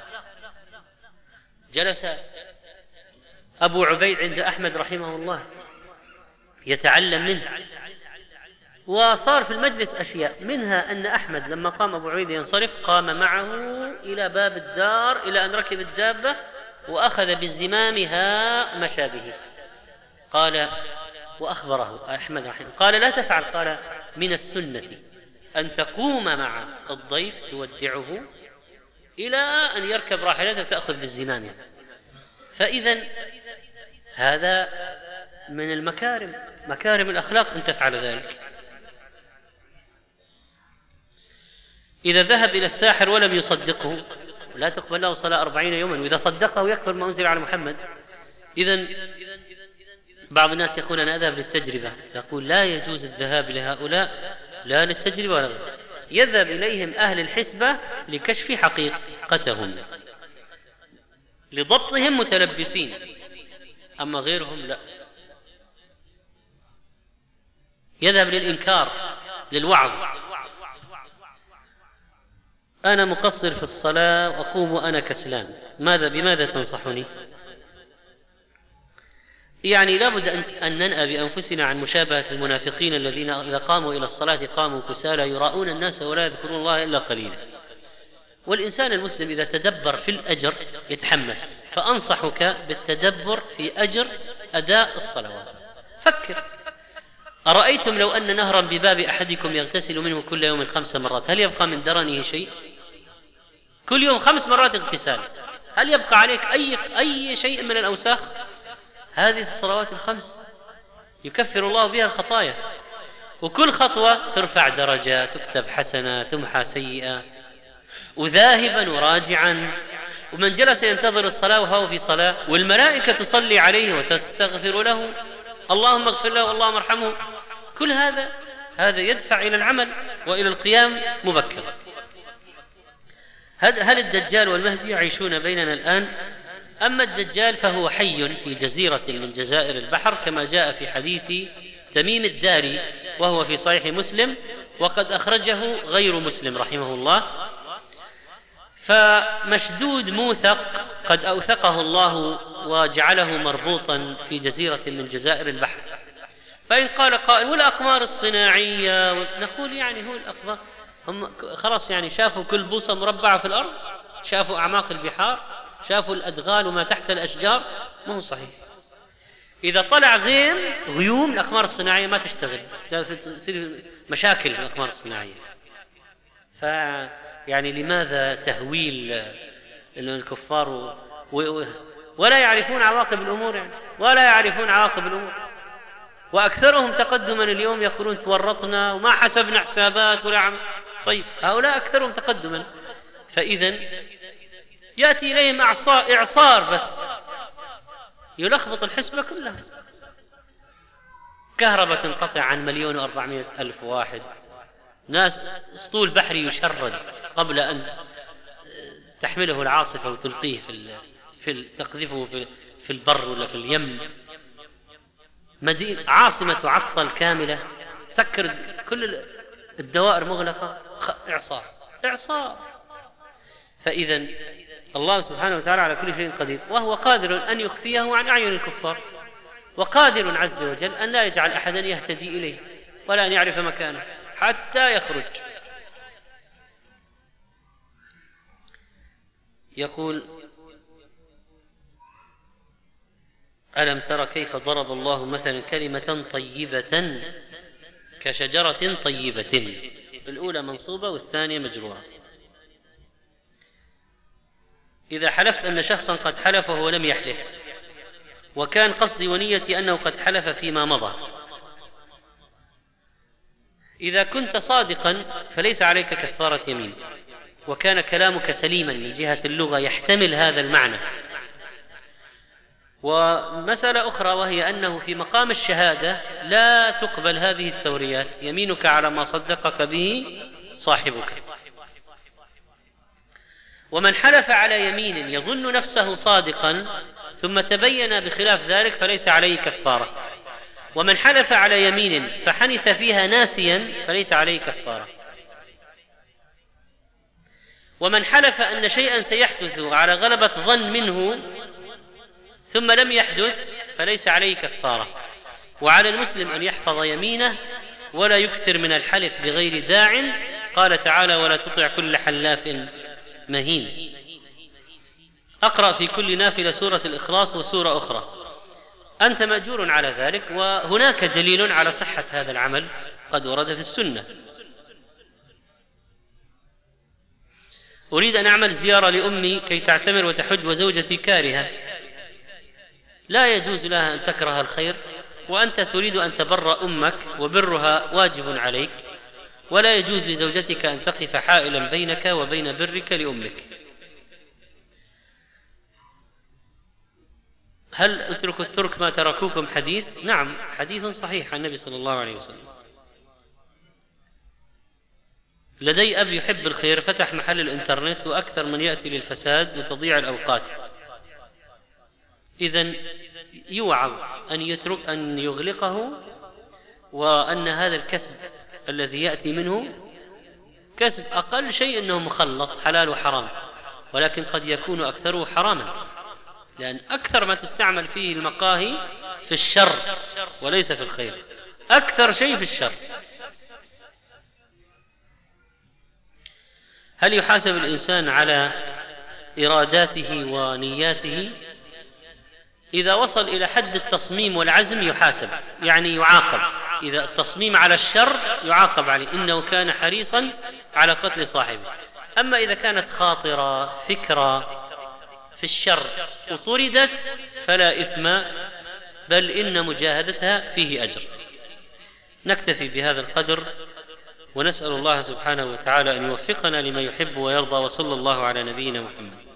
جلس أبو عبيد عند أحمد رحمه الله يتعلم منه، وصار في المجلس أشياء، منها أن أحمد لما قام أبو عبيد ينصرف قام معه إلى باب الدار إلى أن ركب الدابة وأخذ بالزمامها مشى به. قال وأخبره أحمد رحمه الله قال لا تفعل، قال من السنة أن تقوم مع الضيف تودعه إلى أن يركب راحلته وتأخذ بالزمام. فإذا هذا من المكارم، مكارم الأخلاق أن تفعل ذلك. إذا ذهب إلى الساحر ولم يصدقه لا تقبل له صلاة أربعين يوما، وإذا صدقه يكفر ما أنزل على محمد. إذن بعض الناس يقول أنا أذهب للتجربة، يقول لا يجوز الذهاب لهؤلاء لا للتجربة ولا غير. يذهب إليهم أهل الحسبة لكشف حقيقتهم، لضبطهم متلبسين، أما غيرهم لا. يذهب للإنكار، للوعظ. أنا مقصر في الصلاة وأقوم وأنا كسلان، ماذا بماذا تنصحني؟ يعني لابد أن ننأى بأنفسنا عن مشابهة المنافقين الذين إذا قاموا إلى الصلاة قاموا كسالى يراؤون الناس ولا يذكرون الله إلا قليلا. والإنسان المسلم إذا تدبر في الأجر يتحمس، فأنصحك بالتدبر في أجر أداء الصلوات. فكر، أرأيتم لو أن نهرا بباب أحدكم يغتسل منه كل يوم خمس مرات، هل يبقى من درنه شيء؟ كل يوم خمس مرات اغتسال، هل يبقى عليك أي, أي شيء من الأوساخ؟ هذه الصلوات الخمس يكفر الله بها الخطايا، وكل خطوة ترفع درجة، تكتب حسنة، تمحى سيئة، وذاهبا وراجعا. ومن جلس ينتظر الصلاة وهو في صلاة والملائكة تصلي عليه وتستغفر له، اللهم اغفر له اللهم ارحمه، كل هذا هذا يدفع إلى العمل وإلى القيام مبكرا. هل الدجال والمهدي يعيشون بيننا الآن؟ أما الدجال فهو حي في جزيرة من جزائر البحر كما جاء في حديث تميم الداري وهو في صحيح مسلم، وقد أخرجه غير مسلم رحمه الله. فمشدود موثق قد أوثقه الله وجعله مربوطا في جزيرة من جزائر البحر. فإن قال قائل والأقمار الصناعية، نقول يعني هو الأقمار هم خلاص يعني شافوا كل بوصة مربعة في الأرض، شافوا أعماق البحار، شافوا الأدغال وما تحت الأشجار، ما هو صحيح. إذا طلع غيم غيوم الأقمار الصناعية ما تشتغل، تصير مشاكل في الأقمار الصناعية. فيعني لماذا تهويل الكفار و... و... ولا يعرفون عواقب الأمور يعني، ولا يعرفون عواقب الأمور. وأكثرهم تقدما اليوم يقولون تورطنا وما حسبنا حسابات ولا عم. طيب هؤلاء أكثرهم تقدما، فإذن يأتي إليهم إعصار, إعصار بس يلخبط الحسبة كلها. كهرباء تنقطع عن مليون وأربعمائة ألف واحد، ناس اسطول بحري يشرد قبل أن تحمله العاصفة وتلقيه في, في تقذفه في, في البر ولا في اليم. مدينة عاصمة تعطل كاملة، سكر كل الدوائر مغلقة، إعصار إعصار. فإذا الله سبحانه وتعالى على كل شيء قدير، وهو قادر أن يخفيه عن أعين الكفار، وقادر عز وجل أن لا يجعل أحدا يهتدي إليه ولا أن يعرف مكانه حتى يخرج. يقول: ألم تر كيف ضرب الله مثلا كلمة طيبة كشجرة طيبة، الأولى منصوبة والثانية مجرورة. إذا حلفت أن شخصا قد حلف وهو لم يحلف، وكان قصدي ونيتي أنه قد حلف فيما مضى، إذا كنت صادقا فليس عليك كفارة يمين، وكان كلامك سليما من جهة اللغة يحتمل هذا المعنى. ومسألة أخرى وهي أنه في مقام الشهادة لا تقبل هذه التوريات، يمينك على ما صدقك به صاحبك. ومن حلف على يمين يظن نفسه صادقا ثم تبين بخلاف ذلك فليس عليه كفارة، ومن حلف على يمين فحنث فيها ناسيا فليس عليه كفارة، ومن حلف أن شيئا سيحدث على غلبة ظن منه ثم لم يحدث فليس عليه كفارة. وعلى المسلم أن يحفظ يمينه ولا يكثر من الحلف بغير داع. قال تعالى: ولا تطع كل حلاف مهين. أقرأ في كل نافلة سورة الإخلاص وسورة أخرى، أنت مأجور على ذلك، وهناك دليل على صحة هذا العمل قد ورد في السنة. أريد أن أعمل زيارة لأمي كي تعتمر وتحج وزوجتي كارهة. لا يجوز لها أن تكره الخير، وأنت تريد أن تبر أمك وبرها واجب عليك، ولا يجوز لزوجتك أن تقف حائلا بينك وبين برك لأمك. هل اترك الترك ما تركوكم حديث؟ نعم، حديث صحيح عن النبي صلى الله عليه وسلم. لدي أب يحب الخير، فتح محل الإنترنت وأكثر من يأتي للفساد وتضيع الأوقات. إذن يوعظ أن يترك أن يغلقه، وأن هذا الكسب الذي يأتي منه كسب أقل شيء أنه مخلط حلال وحرام، ولكن قد يكون أكثره حراما، لأن أكثر ما تستعمل فيه المقاهي في الشر وليس في الخير، أكثر شيء في الشر. هل يحاسب الإنسان على إراداته ونياته؟ إذا وصل إلى حد التصميم والعزم يحاسب، يعني يعاقب. إذا التصميم على الشر يعاقب عليه، إنه كان حريصا على قتل صاحبه. أما إذا كانت خاطرة فكرة في الشر وطردت فلا إثم، بل إن مجاهدتها فيه أجر. نكتفي بهذا القدر، ونسأل الله سبحانه وتعالى أن يوفقنا لما يحب ويرضى، وصلى الله على نبينا محمد.